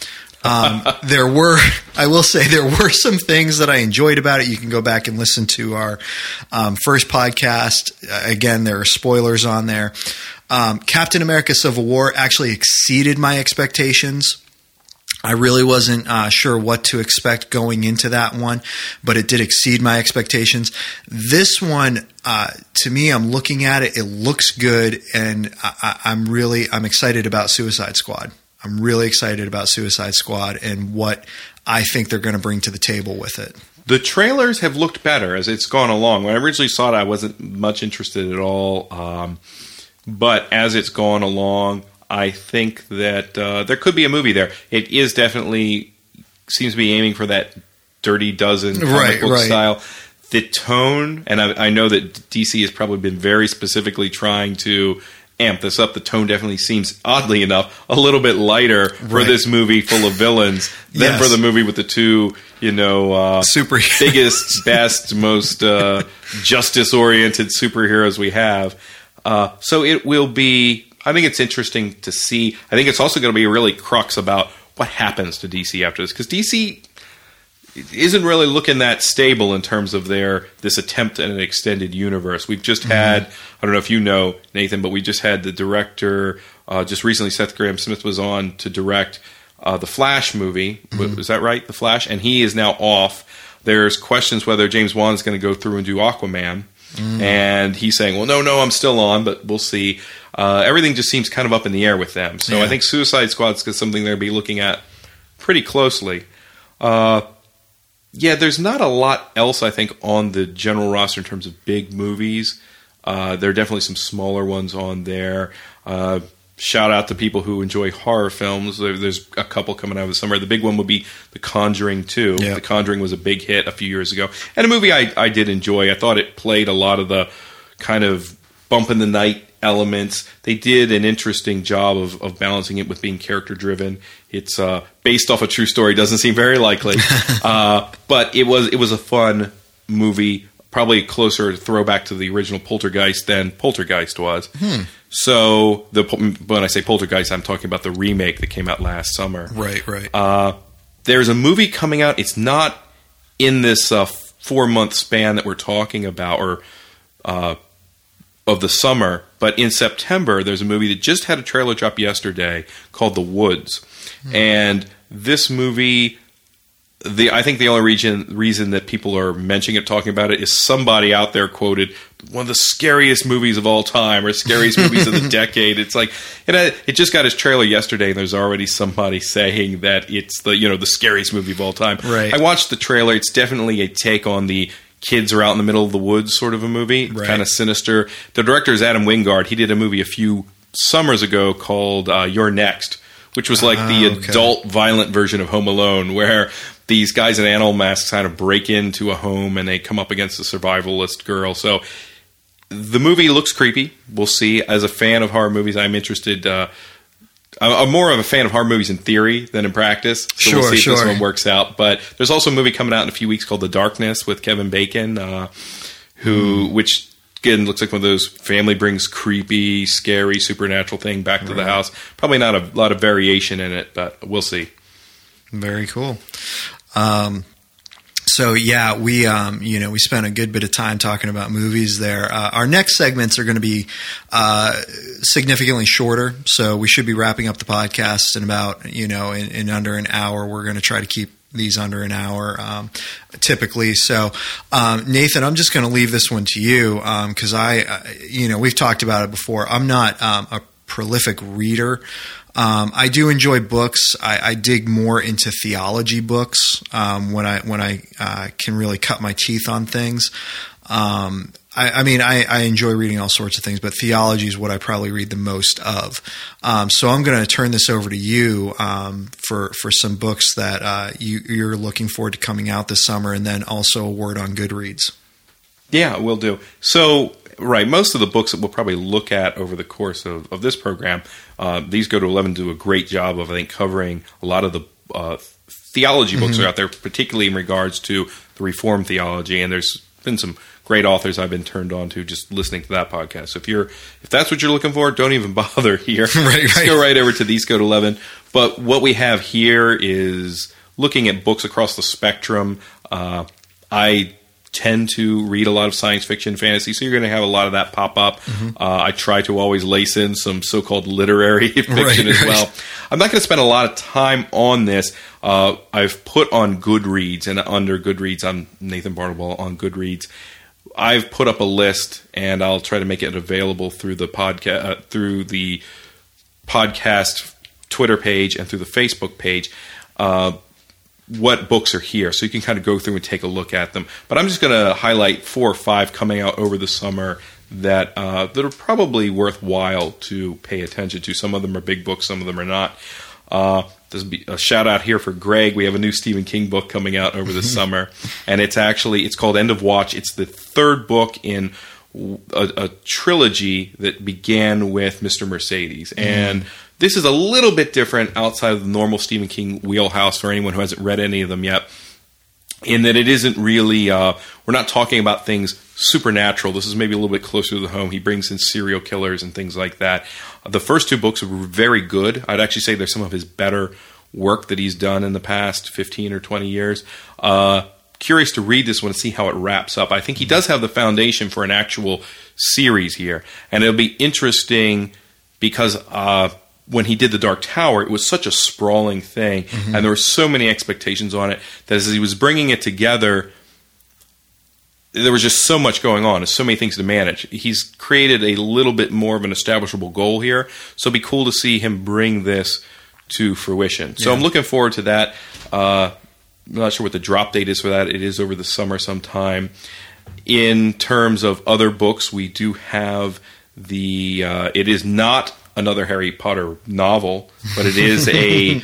I will say there were some things that I enjoyed about it. You can go back and listen to our first podcast. Again, there are spoilers on there. Captain America Civil War actually exceeded my expectations. I really wasn't sure what to expect going into that one, but it did exceed my expectations. This one, to me, I'm looking at it. It looks good, and I'm excited about Suicide Squad. I'm really excited about Suicide Squad and what I think they're going to bring to the table with it. The trailers have looked better as it's gone along. When I originally saw it, I wasn't much interested at all. But as it's gone along, I think that there could be a movie there. It is definitely seems to be aiming for that Dirty Dozen comic book style. The tone, and I know that DC has probably been very specifically trying to amp this up. The tone definitely seems, oddly enough, a little bit lighter for this movie full of villains than for the movie with the two, biggest, best, most justice-oriented superheroes we have. So it will be, I think it's interesting to see. I think it's also going to be a really crux about what happens to DC after this, because DC isn't really looking that stable in terms of this attempt at an extended universe. We've just had, I don't know if you know, Nathan, but we just had the director, just recently Seth Grahame-Smith was on to direct the Flash movie. Is that right? The Flash? And he is now off. There's questions whether James Wan is going to go through and do Aquaman. And he's saying, well, no, I'm still on, but we'll see. Everything just seems kind of up in the air with them. So I think Suicide Squad is something they'll be looking at pretty closely. There's not a lot else, I think, on the general roster in terms of big movies. There are definitely some smaller ones on there. Shout out to people who enjoy horror films. There's a couple coming out of the summer. The big one would be The Conjuring 2. Yep. The Conjuring was a big hit a few years ago. And a movie I did enjoy. I thought it played a lot of the kind of bump in the night elements. They did an interesting job of balancing it with being character-driven. It's based off a true story. Doesn't seem very likely. But it was a fun movie. Probably a closer throwback to the original Poltergeist than Poltergeist was. So when I say Poltergeist, I'm talking about the remake that came out last summer. Right. There's a movie coming out. It's not in this 4-month span that we're talking about, or of the summer, but in September, there's a movie that just had a trailer drop yesterday called The Woods. And this movie, I think the only reason that people are mentioning it, talking about it, is somebody out there quoted one of the scariest movies of all time, or scariest movies of the decade. It's like it just got his trailer yesterday, and there's already somebody saying that it's the scariest movie of all time. Right. I watched the trailer. It's definitely a take on the kids are out in the middle of the woods sort of a movie, kind of sinister. The director is Adam Wingard. He did a movie a few summers ago called You're Next, which was like the adult violent version of Home Alone, where these guys in animal masks kind of break into a home and they come up against a survivalist girl. So the movie looks creepy. We'll see. As a fan of horror movies, I'm interested. I'm more of a fan of horror movies in theory than in practice. So we'll see if this one works out. But there's also a movie coming out in a few weeks called The Darkness with Kevin Bacon, which again looks like one of those family brings creepy, scary, supernatural thing back to the house. Probably not a lot of variation in it, but we'll see. Very cool. So yeah, we spent a good bit of time talking about movies there. Our next segments are going to be significantly shorter, so we should be wrapping up the podcast in about in under an hour. We're going to try to keep these under an hour typically. So Nathan, I'm just going to leave this one to you because we've talked about it before. I'm not a prolific reader. I do enjoy books. I dig more into theology books when I can really cut my teeth on things. I enjoy reading all sorts of things, but theology is what I probably read the most of. So I'm going to turn this over to you for some books that you're looking forward to coming out this summer, and then also a word on Goodreads. Yeah, will do. So Right. Most of the books that we'll probably look at over the course of this program, these Go to 11 do a great job of, I think, covering a lot of the theology books that are out there, particularly in regards to the Reformed theology. And there's been some great authors I've been turned on to just listening to that podcast. So if that's what you're looking for, don't even bother here. Just go right over to These Go to 11. But what we have here is looking at books across the spectrum. I tend to read a lot of science fiction, fantasy, so you're going to have a lot of that pop up. I try to always lace in some so-called literary fiction as well. I'm not going to spend a lot of time on this. I've put on Goodreads, and under Goodreads, I'm Nathan Bartlewall on Goodreads. I've put up a list, and I'll try to make it available through the podcast Twitter page and through the Facebook page. What books are here, so you can kind of go through and take a look at them. But I'm just going to highlight 4 or 5 coming out over the summer that are probably worthwhile to pay attention to. Some of them are big books, some of them are not. There's a shout out here for Greg. We have a new Stephen King book coming out over the summer, and it's called End of Watch. It's the 3rd book in a trilogy that began with Mr. Mercedes, and this is a little bit different outside of the normal Stephen King wheelhouse for anyone who hasn't read any of them yet, in that it isn't really, we're not talking about things supernatural. This is maybe a little bit closer to the home. He brings in serial killers and things like that. The first 2 books were very good. I'd actually say they're some of his better work that he's done in the past 15 or 20 years. Curious to read this one and see how it wraps up. I think he does have the foundation for an actual series here, and it'll be interesting because when he did The Dark Tower, it was such a sprawling thing, and there were so many expectations on it that as he was bringing it together, there was just so much going on. There's so many things to manage. He's created a little bit more of an establishable goal here, so it'll be cool to see him bring this to fruition. So I'm looking forward to that. I'm not sure what the drop date is for that. It is over the summer sometime. In terms of other books, we do have it is not another Harry Potter novel, but it is a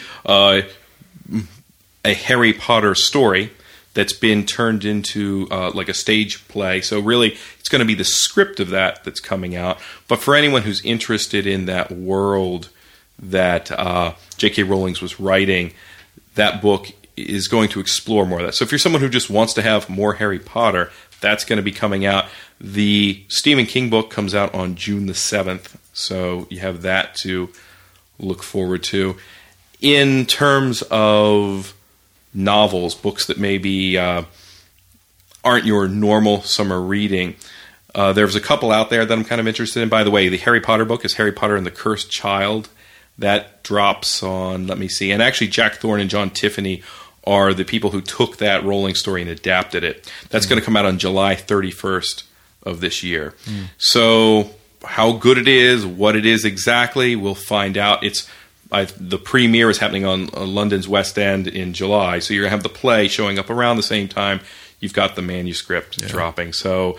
Harry Potter story that's been turned into like a stage play. So really, it's going to be the script of that's coming out. But for anyone who's interested in that world that J.K. Rowling was writing, that book is going to explore more of that. So if you're someone who just wants to have more Harry Potter, that's going to be coming out. The Stephen King book comes out on June the 7th, so you have that to look forward to. In terms of novels, books that maybe aren't your normal summer reading, there's a couple out there that I'm kind of interested in. By the way, the Harry Potter book is Harry Potter and the Cursed Child. That drops on, let me see, and actually Jack Thorne and John Tiffany are the people who took that Rowling story and adapted it. That's going to come out on July 31st of this year. So how good it is, what it is exactly, we'll find out. The premiere is happening on London's West End in July, so you're going to have the play showing up around the same time you've got the manuscript dropping. So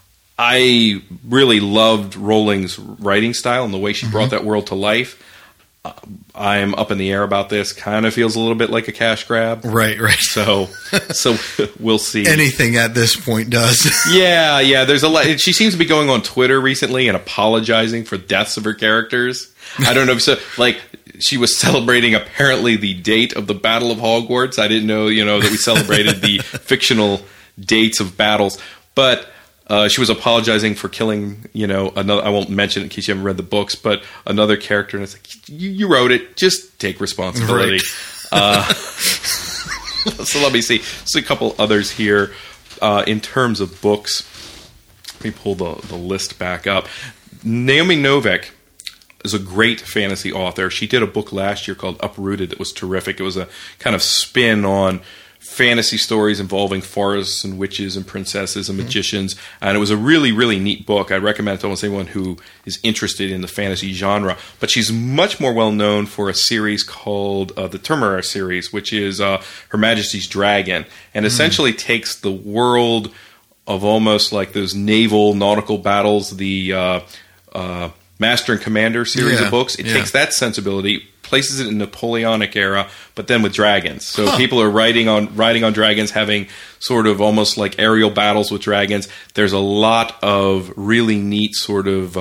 I really loved Rowling's writing style and the way she brought that world to life. I'm up in the air about this. Kind of feels a little bit like a cash grab. Right. So we'll see. Anything at this point does. Yeah. There's a lot. She seems to be going on Twitter recently and apologizing for deaths of her characters. I don't know. So, like, she was celebrating apparently the date of the Battle of Hogwarts. I didn't know, that we celebrated the fictional dates of battles. But she was apologizing for killing, another. I won't mention it in case you haven't read the books, but another character. And it's like, you wrote it. Just take responsibility. Right. So let me see. So a couple others here. In terms of books, let me pull the list back up. Naomi Novik is a great fantasy author. She did a book last year called Uprooted that was terrific. It was a kind of spin on fantasy stories involving forests and witches and princesses and magicians, and it was a really, really neat book. I'd recommend it to almost anyone who is interested in the fantasy genre. But she's much more well known for a series called the Temeraire series, which is Her Majesty's Dragon, and essentially takes the world of almost like those nautical battles, the Master and Commander series Yeah, of books. It takes that sensibility, places it in the Napoleonic era, but then with dragons. So people are riding on dragons, having sort of almost like aerial battles with dragons. There's a lot of really neat sort of,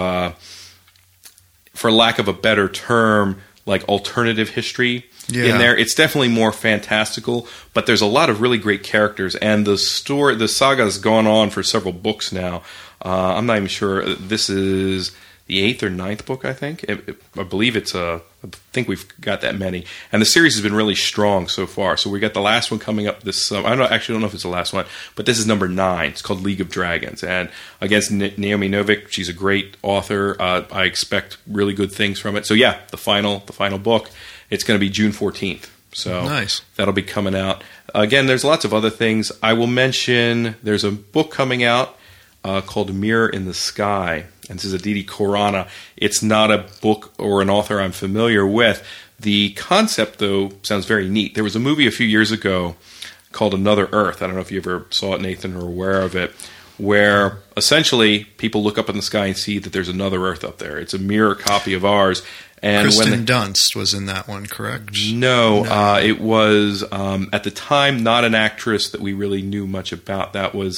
for lack of a better term, like alternative history in there. It's definitely more fantastical, but there's a lot of really great characters, and the saga has gone on for several books now. I'm not even sure. This is the 8th or 9th book, I think. I believe I think we've got that many. And the series has been really strong so far. So we got the last one coming up this summer. I don't know if it's the last one, but this is number 9. It's called League of Dragons. And against Naomi Novik, she's a great author. I expect really good things from it. So yeah, the final book, it's going to be June 14th. So nice. That'll be coming out. Again, there's lots of other things. I will mention there's a book coming out called Mirror in the Sky. And this is Aditi Khorana. It's not a book or an author I'm familiar with. The concept, though, sounds very neat. There was a movie a few years ago called Another Earth. I don't know if you ever saw it, Nathan, or aware of it, where essentially people look up in the sky and see that there's another Earth up there. It's a mirror copy of ours. And Kristen Dunst was in that one, correct? No. It was, at the time, not an actress that we really knew much about. That was...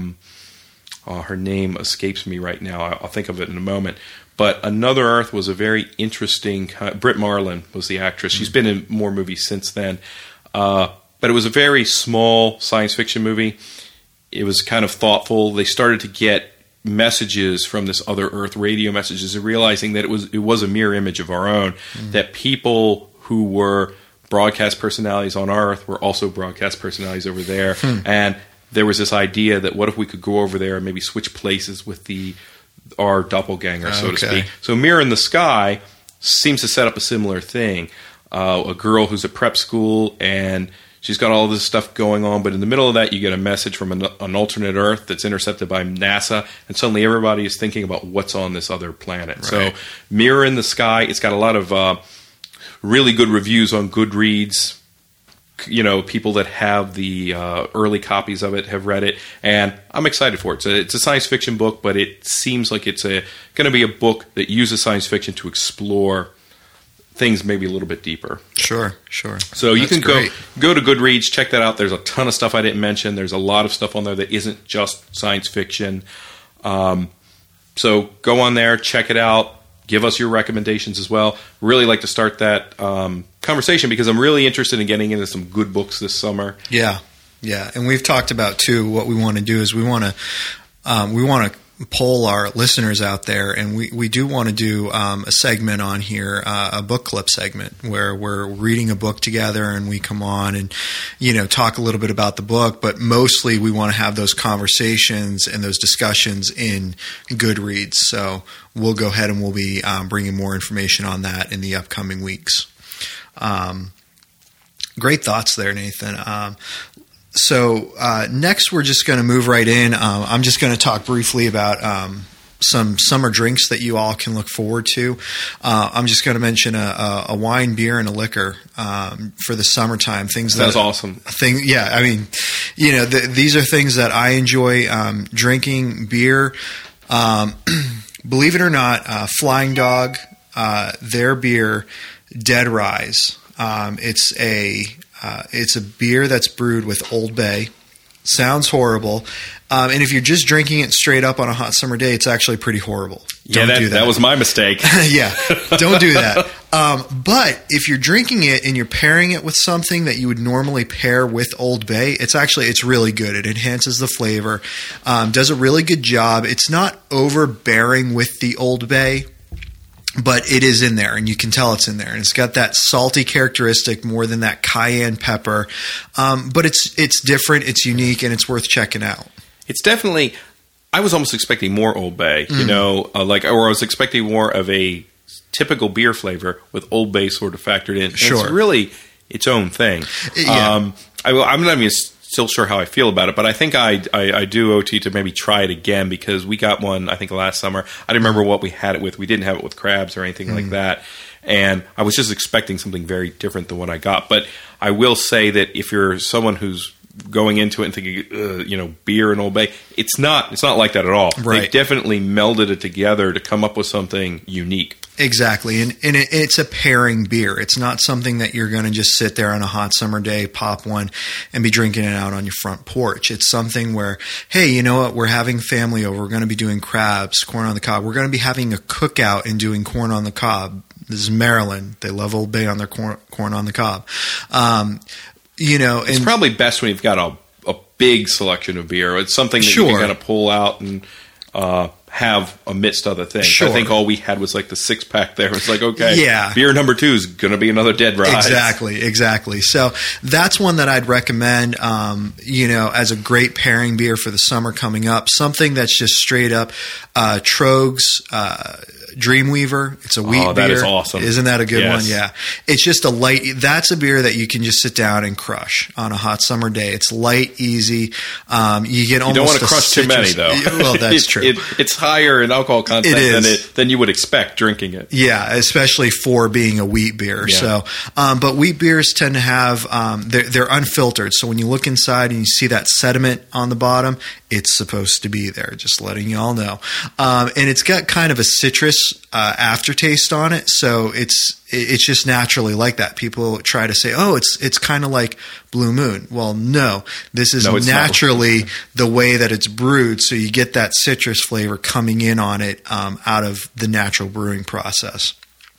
her name escapes me right now. I'll think of it in a moment. But Another Earth was a very interesting... Brit Marlin was the actress. She's been in more movies since then. But it was a very small science fiction movie. It was kind of thoughtful. They started to get messages from this other Earth, radio messages, and realizing that it was a mirror image of our own, that people who were broadcast personalities on Earth were also broadcast personalities over there. And there was this idea that what if we could go over there and maybe switch places with our doppelganger, so to speak. So Mirror in the Sky seems to set up a similar thing. A girl who's at prep school, and she's got all this stuff going on, but in the middle of that you get a message from an alternate Earth that's intercepted by NASA, and suddenly everybody is thinking about what's on this other planet. Right. So Mirror in the Sky, it's got a lot of really good reviews on Goodreads. You know, people that have the early copies of it have read it, and I'm excited for it. It's a science fiction book, but it seems like it's going to be a book that uses science fiction to explore things maybe a little bit deeper. Sure. So you can go to Goodreads, check that out. There's a ton of stuff I didn't mention. There's a lot of stuff on there that isn't just science fiction. So go on there, check it out. Give us your recommendations as well. Really like to start that conversation because I'm really interested in getting into some good books this summer. Yeah. And we've talked about too. What we want to do is we want to poll our listeners out there, and we do want to do a segment on here, a book clip segment where we're reading a book together and we come on and talk a little bit about the book, but mostly we want to have those conversations and those discussions in Goodreads. So we'll go ahead and we'll be bringing more information on that in the upcoming weeks. Great thoughts there, Nathan. So next we're just going to move right in. I'm just going to talk briefly about some summer drinks that you all can look forward to. I'm just going to mention a wine, beer, and a liquor for the summertime. That's awesome. Yeah, I mean, these are things that I enjoy drinking. Beer, believe it or not, Flying Dog, their beer, Dead Rise. It's a beer that's brewed with Old Bay. Sounds horrible. And if you're just drinking it straight up on a hot summer day, it's actually pretty horrible. Don't do that. That was my mistake. Yeah, don't do that. But if you're drinking it and you're pairing it with something that you would normally pair with Old Bay, it's really good. It enhances the flavor, does a really good job. It's not overbearing with the Old Bay, but it is in there, and you can tell it's in there. And it's got that salty characteristic more than that cayenne pepper. But it's different, it's unique, and it's worth checking out. It's definitely – I was almost expecting more Old Bay, or I was expecting more of a typical beer flavor with Old Bay sort of factored in. Sure. It's really its own thing. Yeah. I'm not even still sure how I feel about it, but I think I do OT to maybe try it again because we got one, I think, last summer. I didn't remember what we had it with. We didn't have it with crabs or anything like that. And I was just expecting something very different than what I got. But I will say that if you're someone who's going into it and thinking, beer and Old Bay. It's not like that at all. Right. They definitely melded it together to come up with something unique. Exactly, and it's a pairing beer. It's not something that you're going to just sit there on a hot summer day, pop one, and be drinking it out on your front porch. It's something where, hey, you know what? We're having family over. We're going to be doing crabs, corn on the cob. We're going to be having a cookout and doing corn on the cob. This is Maryland. They love Old Bay on their corn on the cob. It's probably best when you've got a big selection of beer. It's something that you can kind of pull out and have amidst other things. Sure. I think all we had was like the 6-pack there. It's like, okay, yeah. Beer number 2 is going to be another Dead Rise. Exactly. So that's one that I'd recommend, as a great pairing beer for the summer coming up. Something that's just straight up Troegs Dreamweaver. It's a wheat beer. Oh, that is awesome. Isn't that a good Yes. one? Yeah. It's just a light, that's a beer that you can just sit down and crush on a hot summer day. It's light, easy. You get almost You don't want to crush too many, though. Well, that's true. It's higher in alcohol content than you would expect drinking it. Yeah, especially for being a wheat beer. Yeah. So, but wheat beers tend to have they're unfiltered. So when you look inside and you see that sediment on the bottom, it's supposed to be there. Just letting you all know. And it's got kind of a citrus aftertaste on it. So it's just naturally like that. People try to say, "Oh, it's kind of like Blue Moon." Well, no, this is naturally the way that it's brewed. So you get that citrus flavor coming in on it out of the natural brewing process.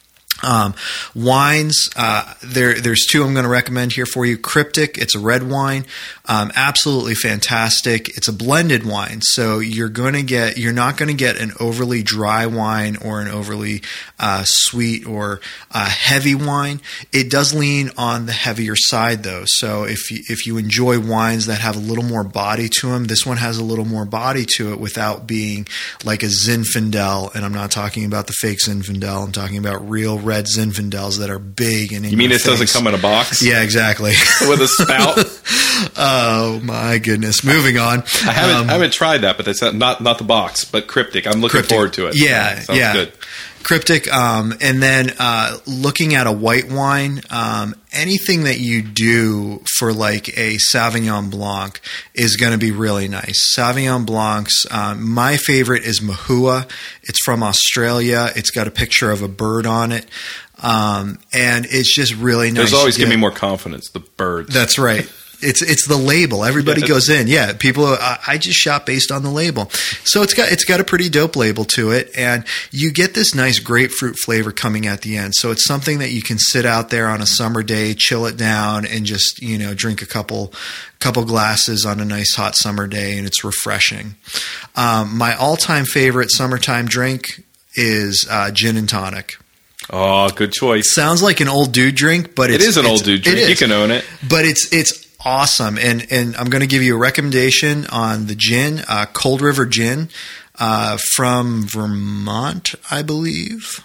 Wines, there's 2 I'm going to recommend here for you. Cryptic, it's a red wine, absolutely fantastic. It's a blended wine, so you're not going to get an overly dry wine or an overly sweet or heavy wine. It does lean on the heavier side, though. So if you enjoy wines that have a little more body to them, this one has a little more body to it without being like a Zinfandel. And I'm not talking about the fake Zinfandel. I'm talking about real red Zinfandels that are big and in You mean your it face. doesn't come in a box? Yeah, exactly. With a spout? Oh my goodness! Moving on. I haven't tried that, but that's not the box, but Cryptic. I'm looking forward to it. Yeah, Sounds good. Cryptic, and then looking at a white wine, anything that you do for like a Sauvignon Blanc is going to be really nice. Sauvignon Blancs, my favorite is Mahua. It's from Australia. It's got a picture of a bird on it. And it's just really nice. There's always giving me more confidence, the birds. That's right. It's the label. Everybody goes in. Yeah, people. I just shop based on the label. So it's got a pretty dope label to it, and you get this nice grapefruit flavor coming at the end. So it's something that you can sit out there on a summer day, chill it down, and just drink a couple glasses on a nice hot summer day, and it's refreshing. My all-time favorite summertime drink is gin and tonic. Oh, good choice. Sounds like an old dude drink, but it is an old dude drink. You can own it. But it's awesome. And I'm going to give you a recommendation on the gin, Cold River Gin from Vermont, I believe.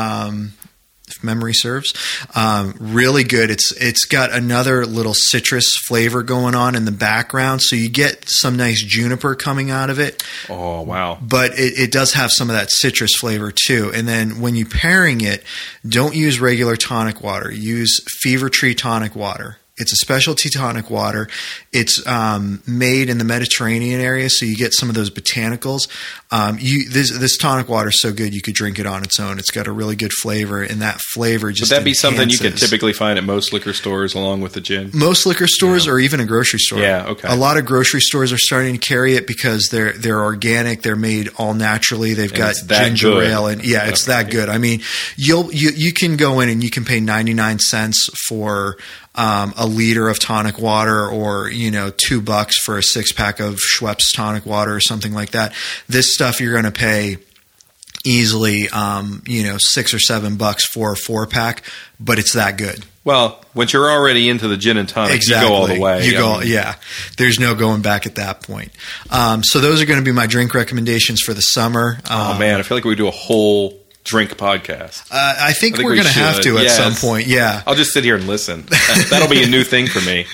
If memory serves, really good. It's got another little citrus flavor going on in the background, so you get some nice juniper coming out of it. Oh, wow. But it does have some of that citrus flavor too. And then when you're pairing it, don't use regular tonic water. Use Fever Tree tonic water. It's a specialty tonic water. It's made in the Mediterranean area, so you get some of those botanicals. This tonic water is so good you could drink it on its own. It's got a really good flavor, and that flavor just Would that be something you could enhances. typically find at most liquor stores along with the gin? Most liquor stores or even a grocery store. Yeah, okay. A lot of grocery stores are starting to carry it because they're organic. They're made all naturally. They've got it's that ginger good. ale, and it's that good. I mean, you can go in and you can pay 99 cents for a liter of tonic water, or $2 for a 6-pack of Schweppes tonic water or something like that. This stuff you're going to pay easily, $6 or $7 for a 4-pack, but it's that good. Well, once you're already into the gin and tonic, Exactly. you go all the way. Yeah. There's no going back at that point. So those are going to be my drink recommendations for the summer. Oh man, I feel like we do a whole drink podcast. I think we're we going to have should. to at Yes. some point. Yeah. I'll just sit here and listen. That'll be a new thing for me.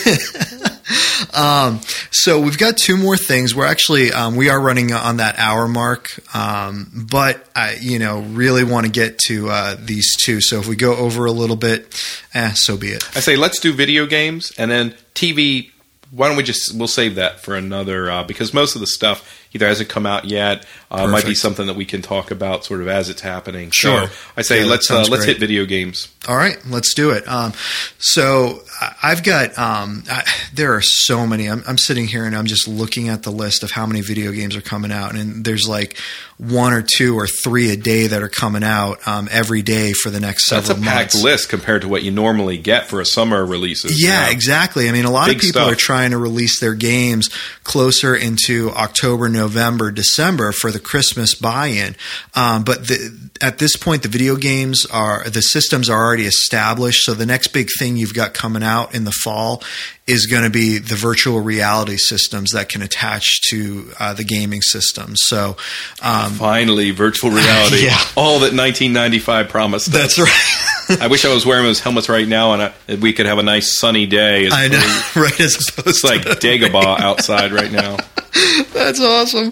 So we've got 2 more things. We're actually we are running on that hour mark, but I really want to get to these 2. So if we go over a little bit, so be it. I say let's do video games and then TV why don't we'll save that for another, because most of the stuff either hasn't come out yet, might be something that we can talk about sort of as it's happening. Sure. So I say let's hit video games. All right, let's do it. So I've got there are so many. I'm sitting here and I'm just looking at the list of how many video games are coming out, and there's like 1 or 2 or 3 a day that are coming out every day for the next several months. That's a packed list compared to what you normally get for a summer releases. Yeah, exactly. I mean, a lot of people are trying to release their games closer into October, November, December for the Christmas buy-in. But at this point, the systems are already established. So the next big thing you've got coming out in the fall is going to be the virtual reality systems that can attach to the gaming systems. So finally, virtual reality. Yeah. All that 1995 promised us. That's right. I wish I was wearing those helmets right now and we could have a nice sunny day. I know, right? As opposed it's like Dagobah outside right now. That's awesome.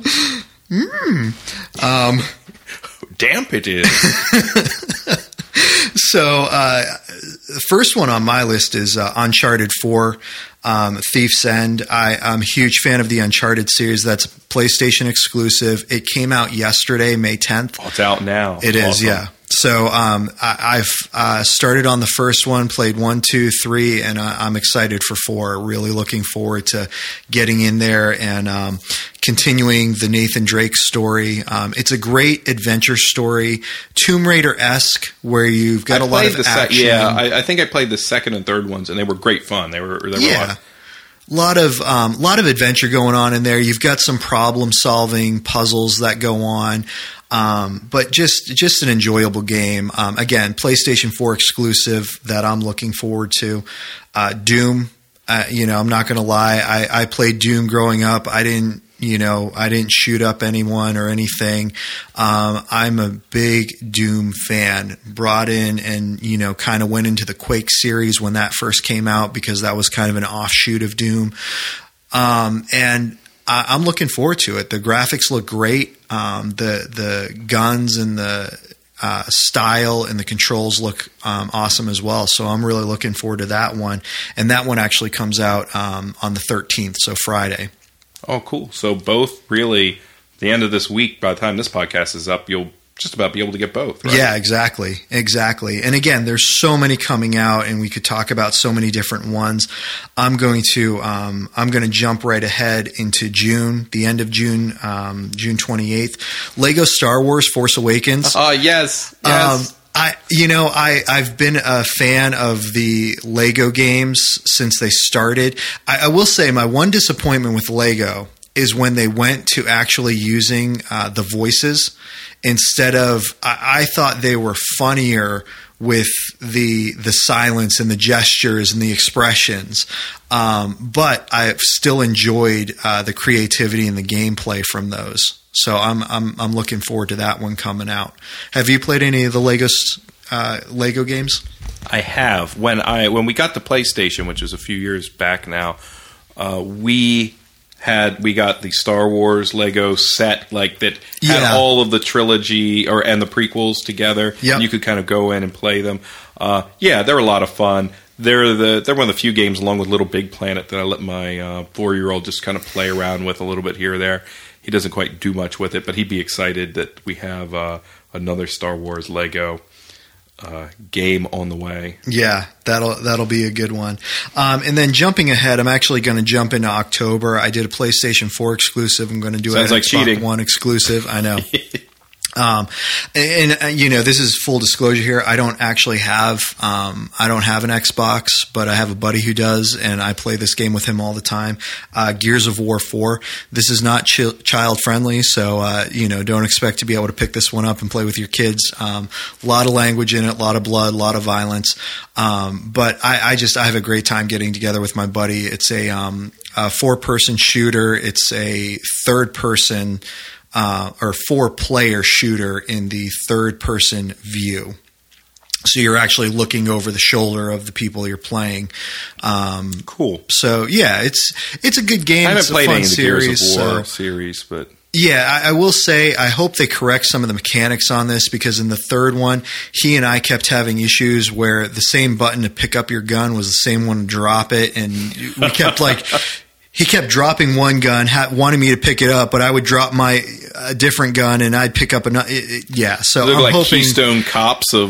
Damp it is. So the first one on my list is Uncharted 4, Thief's End. I'm a huge fan of the Uncharted series. That's PlayStation exclusive. It came out yesterday, May 10th. Oh, it's out now. It is, awesome. Yeah. So I've started on the first one, played 1, 2, 3, and I'm excited for 4. Really looking forward to getting in there and continuing the Nathan Drake story. It's a great adventure story, Tomb Raider-esque, where you've got a lot of action. I think I played the second and third ones, and they were great fun. They were a lot of adventure going on in there. You've got some problem solving puzzles that go on. But just an enjoyable game. Again, PlayStation 4 exclusive that I'm looking forward to. Doom, I'm not going to lie. I played Doom growing up. I didn't shoot up anyone or anything. I'm a big Doom fan. Brought in and, kind of went into the Quake series when that first came out because that was kind of an offshoot of Doom. And I'm looking forward to it. The graphics look great. The guns and the style and the controls look awesome as well. So I'm really looking forward to that one. And that one actually comes out on the 13th, so Friday. Oh, cool. So both really, the end of this week, by the time this podcast is up, you'll just about be able to get both, right? Yeah, exactly. And again, there's so many coming out, and we could talk about so many different ones. I'm going to jump right ahead into June, the end of June, June 28th. Lego Star Wars Force Awakens. Oh, yes. I've been a fan of the Lego games since they started. I will say my one disappointment with Lego is when they went to actually using the voices instead of. I thought they were funnier with the silence and the gestures and the expressions, but I've still enjoyed the creativity and the gameplay from those. So I'm looking forward to that one coming out. Have you played any of the Lego games? I have. When we got the PlayStation, which was a few years back now, we got the Star Wars Lego set that had all of the trilogy and the prequels together. Yep. And you could kind of go in and play them. They're a lot of fun. They're one of the few games, along with Little Big Planet, that I let my 4-year-old just kind of play around with a little bit here or there. He doesn't quite do much with it, but he'd be excited that we have another Star Wars Lego game on the way. Yeah, that'll be a good one. And then jumping ahead, I'm actually going to jump into October. I did a PlayStation 4 exclusive. I'm going to do Sounds an like Xbox cheating. One exclusive. I know. This is full disclosure here. I don't actually have an Xbox, but I have a buddy who does, and I play this game with him all the time. Gears of War 4. This is not child friendly, so don't expect to be able to pick this one up and play with your kids. A lot of language in it, a lot of blood, a lot of violence. But I have a great time getting together with my buddy. It's a 4-person shooter. It's a third-person. Or 4-player shooter in the third-person view. So you're actually looking over the shoulder of the people you're playing. Cool. So yeah, it's a good game. I haven't it's played any of the series, Gears of War series, but yeah, I will say I hope they correct some of the mechanics on this, because in the third one, he and I kept having issues where the same button to pick up your gun was the same one to drop it, and we kept he kept dropping one gun, wanting me to pick it up, but I would drop a different gun and I'd pick up another. Yeah, so they're I'm like hoping, Keystone Cops of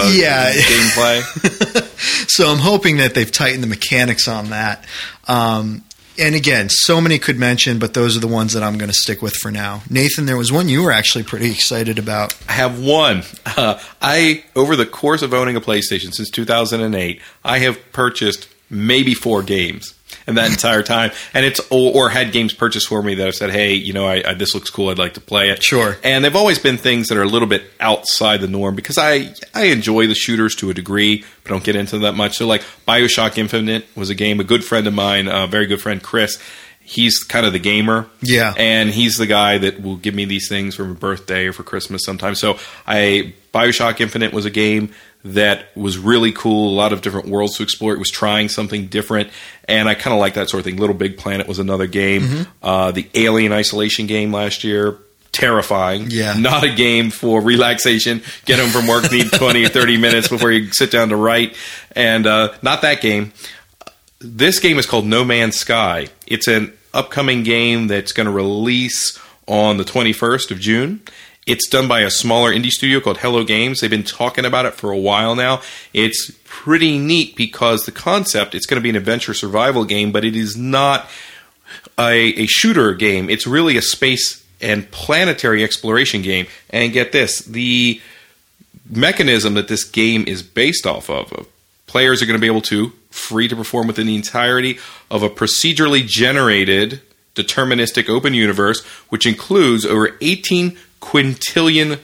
gameplay. So I'm hoping that they've tightened the mechanics on that. And again, so many could mention, but those are the ones that I'm going to stick with for now. Nathan, there was one you were actually pretty excited about. I have one. Over the course of owning a PlayStation since 2008, I have purchased maybe 4 games in that entire time, and it's or had games purchased for me that I've said, hey, this looks cool, I'd like to play it. Sure. And they've always been things that are a little bit outside the norm because I enjoy the shooters to a degree, but don't get into them that much. So like BioShock Infinite was a game. A good friend of mine, a very good friend, Chris, he's kind of the gamer. Yeah. And he's the guy that will give me these things for my birthday or for Christmas sometimes. So BioShock Infinite was a game that was really cool, a lot of different worlds to explore. It was trying something different, and I kind of like that sort of thing. Little Big Planet was another game. Mm-hmm. The Alien Isolation game last year, terrifying. Yeah. Not a game for relaxation. Get home from work, need 20 or 30 minutes before you sit down to write, and not that game. This game is called No Man's Sky. It's an upcoming game that's going to release on the 21st of June. It's done by a smaller indie studio called Hello Games. They've been talking about it for a while now. It's pretty neat because the concept, it's going to be an adventure survival game, but it is not a shooter game. It's really a space and planetary exploration game. And get this, the mechanism that this game is based off of players are going to be able to, free to perform within the entirety of a procedurally generated deterministic open universe, which includes over 18 quintillion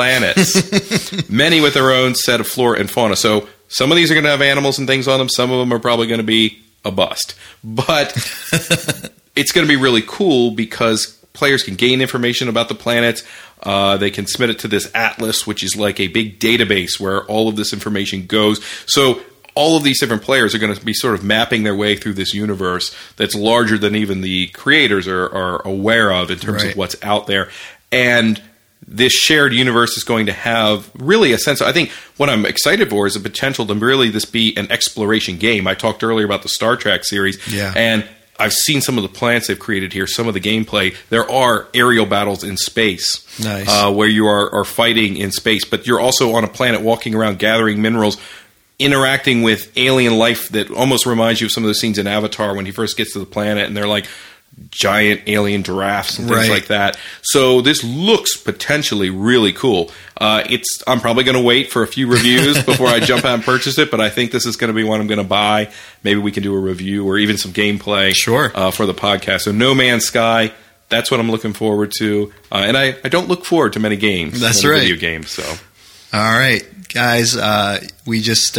planets, many with their own set of flora and fauna. So some of these are going to have animals and things on them. Some of them are probably going to be a bust. But it's going to be really cool because players can gain information about the planets. They can submit it to this atlas, which is like a big database where all of this information goes. So all of these different players are going to be sort of mapping their way through this universe that's larger than even the creators are aware of in terms of what's out there. And this shared universe is going to have really a sense of, I think what I'm excited for is the potential to really this be an exploration game. I talked earlier about the Star Trek series, and I've seen some of the planets they've created here, some of the gameplay. There are aerial battles in space where you are fighting in space, but you're also on a planet walking around gathering minerals, interacting with alien life that almost reminds you of some of the scenes in Avatar when he first gets to the planet and they're like giant alien giraffes and things like that. So this looks potentially really cool. I'm probably going to wait for a few reviews before I jump out and purchase it, but I think this is going to be one I'm going to buy. Maybe we can do a review or even some gameplay for the podcast. So No Man's Sky, that's what I'm looking forward to. And I don't look forward to many games. That's right. Video games. So. All right, guys, we just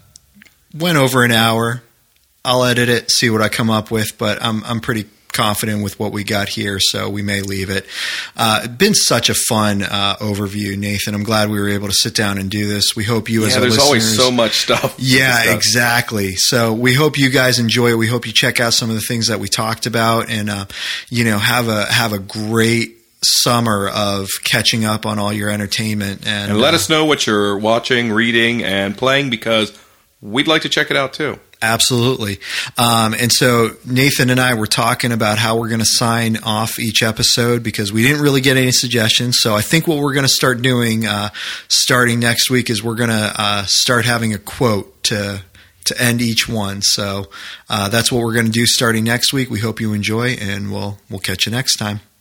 went over an hour. I'll edit it, see what I come up with, but I'm pretty confident with what we got here, so we may leave it. It's been such a fun overview, Nathan. I'm glad we were able to sit down and do this. We hope you as our listeners... there's always so much stuff. Yeah, exactly. So we hope you guys enjoy it. We hope you check out some of the things that we talked about and, have a great summer of catching up on all your entertainment. And let us know what you're watching, reading, and playing because we'd like to check it out too. Absolutely. And so Nathan and I were talking about how we're going to sign off each episode because we didn't really get any suggestions. So I think what we're going to start doing starting next week is we're going to start having a quote to end each one. So that's what we're going to do starting next week. We hope you enjoy, and we'll catch you next time.